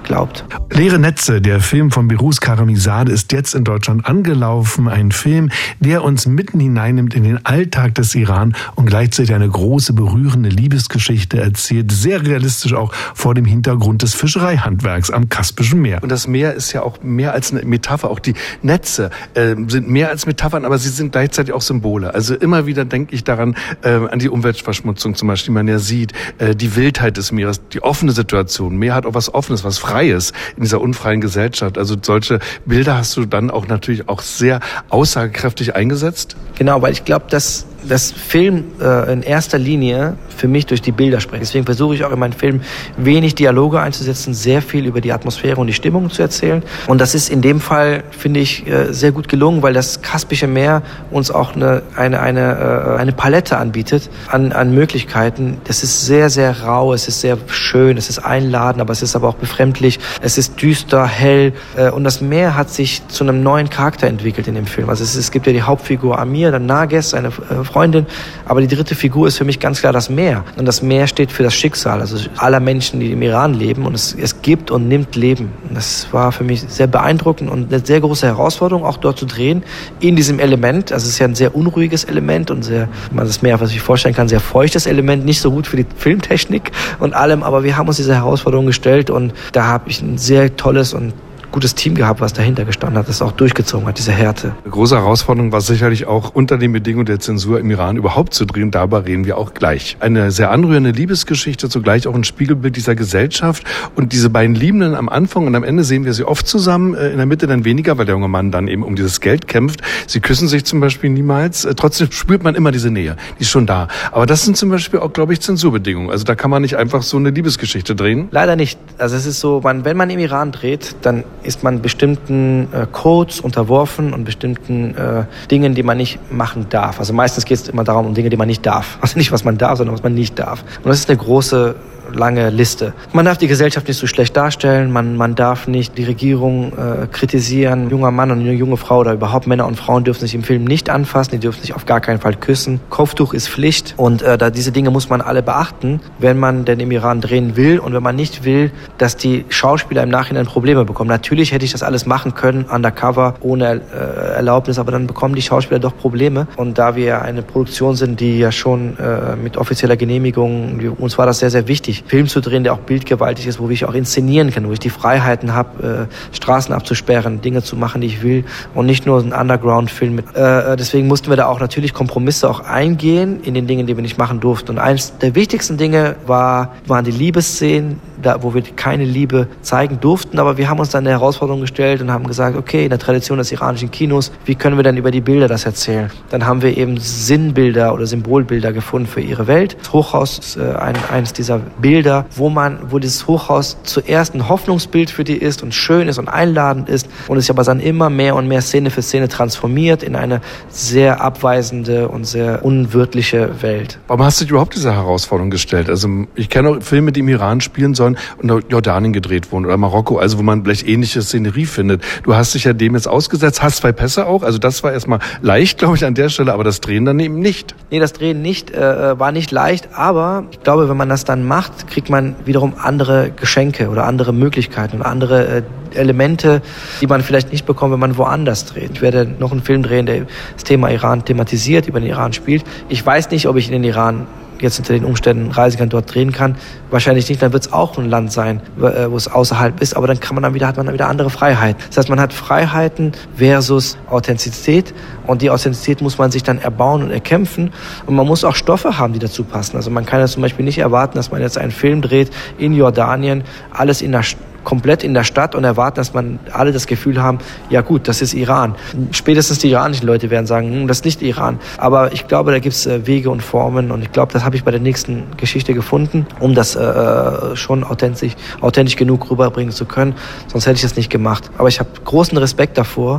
Speaker 12: glaubt.
Speaker 2: Leere Netze, der Film von Biruz Karamizadeh, ist jetzt in Deutschland angelaufen. Ein Film, der uns mitten hineinnimmt in den Alltag des Iran und gleichzeitig eine große, berührende Liebesgeschichte erzählt. Sehr realistisch auch vor dem Hintergrund des Fischereihandwerks am Kaspischen Meer. Und das Meer ist ja auch mehr als eine Metapher. Auch die Netze äh, sind mehr als Metaphern, aber sie sind gleichzeitig auch Symbole. Also immer wieder denke ich daran, äh, an die Umweltverschmutzung zum Beispiel, die man ja sieht, äh, die Wildheit des Meeres, die offene Situation. Meer hat auch was Offenes, was Freies in dieser unfreien Gesellschaft. Also solche Bilder hast du dann auch natürlich auch sehr aussagekräftig eingesetzt?
Speaker 12: Genau, weil ich glaube, dass das Film äh, in erster Linie für mich durch die Bilder spricht. Deswegen versuche ich auch in meinen Filmen wenig Dialoge einzusetzen, sehr viel über die Atmosphäre und die Stimmung zu erzählen. Und das ist in dem Fall, finde ich, äh, sehr gut gelungen, weil das Kaspische Meer uns auch eine, eine, eine, äh, eine Palette anbietet an, an Möglichkeiten. Das ist sehr, sehr rau, es ist sehr schön, es ist einladend, aber es ist aber auch befremdlich. Es ist düster, hell äh, und das Meer hat sich zu einem neuen Charakter entwickelt in dem Film. Also es, ist, es gibt ja die Hauptfigur Amir, dann Nages, seine äh, Freundin, aber die dritte Figur ist für mich ganz klar das Meer. Und das Meer steht für das Schicksal, also aller Menschen, die im Iran leben. Und es, es gibt und nimmt Leben. Und das war für mich sehr beeindruckend und eine sehr große Herausforderung, auch dort zu drehen, in diesem Element. Also es ist ja ein sehr unruhiges Element und sehr, wenn man das Meer, was ich vorstellen kann, sehr feuchtes Element, nicht so gut für die Filmtechnik und allem, aber wir haben uns diese Herausforderung gestellt und da habe ich ein sehr tolles und gutes Team gehabt, was dahinter gestanden hat, das auch durchgezogen hat, diese Härte.
Speaker 2: Eine große Herausforderung war sicherlich auch unter den Bedingungen der Zensur im Iran überhaupt zu drehen. Darüber reden wir auch gleich. Eine sehr anrührende Liebesgeschichte, zugleich auch ein Spiegelbild dieser Gesellschaft. Und diese beiden Liebenden am Anfang und am Ende sehen wir sie oft zusammen, in der Mitte dann weniger, weil der junge Mann dann eben um dieses Geld kämpft. Sie küssen sich zum Beispiel niemals. Trotzdem spürt man immer diese Nähe. Die ist schon da. Aber das sind zum Beispiel auch, glaube ich, Zensurbedingungen. Also da kann man nicht einfach so eine Liebesgeschichte drehen.
Speaker 12: Leider nicht. Also es ist so, man, wenn man im Iran dreht, dann ist man bestimmten äh, Codes unterworfen und bestimmten äh, Dingen, die man nicht machen darf. Also meistens geht es immer darum, um Dinge, die man nicht darf. Also nicht, was man darf, sondern was man nicht darf. Und das ist eine große lange Liste. Man darf die Gesellschaft nicht so schlecht darstellen, man, man darf nicht die Regierung äh, kritisieren. Ein junger Mann und eine junge Frau oder überhaupt Männer und Frauen dürfen sich im Film nicht anfassen, die dürfen sich auf gar keinen Fall küssen. Kopftuch ist Pflicht und äh, da diese Dinge muss man alle beachten, wenn man denn im Iran drehen will und wenn man nicht will, dass die Schauspieler im Nachhinein Probleme bekommen. Natürlich hätte ich das alles machen können, undercover, ohne äh, Erlaubnis, aber dann bekommen die Schauspieler doch Probleme. Und da wir eine Produktion sind, die ja schon äh, mit offizieller Genehmigung, uns war das sehr, sehr wichtig, Film zu drehen, der auch bildgewaltig ist, wo ich auch inszenieren kann, wo ich die Freiheiten habe, äh, Straßen abzusperren, Dinge zu machen, die ich will und nicht nur ein Underground-Film. Mit. Äh, deswegen mussten wir da auch natürlich Kompromisse auch eingehen in den Dingen, die wir nicht machen durften. Und eines der wichtigsten Dinge war, waren die Liebesszenen, da, wo wir keine Liebe zeigen durften, aber wir haben uns dann eine Herausforderung gestellt und haben gesagt, okay, in der Tradition des iranischen Kinos, wie können wir dann über die Bilder das erzählen? Dann haben wir eben Sinnbilder oder Symbolbilder gefunden für ihre Welt. Das Hochhaus ist äh, ein, eines dieser Bilder, wo man, wo dieses Hochhaus zuerst ein Hoffnungsbild für die ist und schön ist und einladend ist und es sich aber dann immer mehr und mehr Szene für Szene transformiert in eine sehr abweisende und sehr unwirtliche Welt.
Speaker 2: Warum hast du dich überhaupt diese Herausforderung gestellt? Also ich kenne auch Filme, die im Iran spielen sollen und in Jordanien gedreht wurden oder Marokko, also wo man vielleicht ähnliche Szenerie findet. Du hast dich ja dem jetzt ausgesetzt, hast zwei Pässe auch, also das war erstmal leicht, glaube ich, an der Stelle, aber das Drehen dann eben nicht.
Speaker 12: Nee, das Drehen nicht, äh, war nicht leicht, aber ich glaube, wenn man das dann macht, kriegt man wiederum andere Geschenke oder andere Möglichkeiten und andere äh, Elemente, die man vielleicht nicht bekommt, wenn man woanders dreht. Ich werde noch einen Film drehen, der das Thema Iran thematisiert, über den Iran spielt. Ich weiß nicht, ob ich in den Iran jetzt unter den Umständen reisen kann, dort drehen kann. Wahrscheinlich nicht, dann wird es auch ein Land sein, wo es außerhalb ist, aber dann kann man dann wieder, hat man dann wieder andere Freiheiten. Das heißt, man hat Freiheiten versus Authentizität und die Authentizität muss man sich dann erbauen und erkämpfen und man muss auch Stoffe haben, die dazu passen. Also man kann ja zum Beispiel nicht erwarten, dass man jetzt einen Film dreht in Jordanien, alles in der komplett in der Stadt und erwarten, dass man alle das Gefühl haben, ja gut, das ist Iran. Spätestens die iranischen Leute werden sagen, hm, das ist nicht Iran. Aber ich glaube, da gibt es äh, Wege und Formen und ich glaube, das habe ich bei der nächsten Geschichte gefunden, um das äh, schon authentisch, authentisch genug rüberbringen zu können. Sonst hätte ich das nicht gemacht. Aber ich habe großen Respekt davor,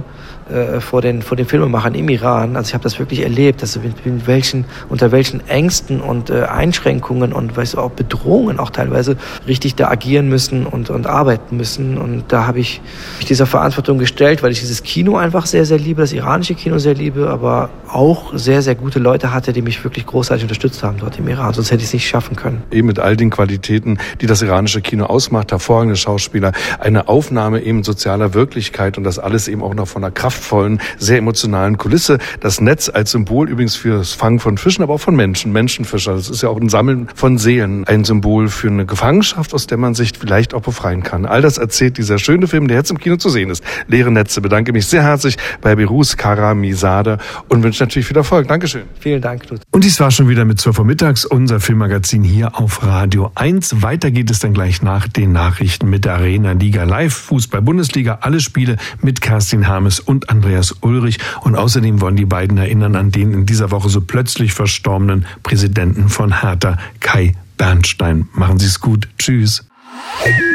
Speaker 12: äh, vor den vor den Filmemachern im Iran. Also ich habe das wirklich erlebt, dass mit, mit welchen unter welchen Ängsten und äh, Einschränkungen und weißt du, auch Bedrohungen auch teilweise richtig da agieren müssen und und arbeiten müssen. Und da habe ich mich dieser Verantwortung gestellt, weil ich dieses Kino einfach sehr sehr liebe, das iranische Kino sehr liebe, aber auch sehr sehr gute Leute hatte, die mich wirklich großartig unterstützt haben dort im Iran. Sonst hätte ich es nicht schaffen können.
Speaker 2: Eben mit all den Qualitäten, die das iranische Kino ausmacht, hervorragende Schauspieler, eine Aufnahme eben sozialer Wirklichkeit und das alles eben auch noch von einer kraftvollen, sehr emotionalen Kulisse. Das Netz als Symbol übrigens für das Fangen von Fischen, aber auch von Menschen, Menschenfischer. Das ist ja auch ein Sammeln von Seelen, ein Symbol für eine Gefangenschaft, aus der man sich vielleicht auch befreien kann. All das erzählt dieser schöne Film, der jetzt im Kino zu sehen ist. Leere Netze. Bedanke mich sehr herzlich bei Behrouz Karamizadeh und wünsche natürlich viel Erfolg. Dankeschön.
Speaker 12: Vielen Dank, Knut.
Speaker 2: Und dies war schon wieder mit zwölf Uhr mittags, unser Filmmagazin hier auf Radio eins. Weiter geht es dann gleich nach den Nachrichten mit der Arena Liga Live, Fußball-Bundesliga, alle Spiele mit Kerstin Harmes und Andreas Ulrich. Und außerdem wollen die beiden erinnern an den in dieser Woche so plötzlich verstorbenen Präsidenten von Hertha, Kai Bernstein. Machen Sie es gut. Tschüss.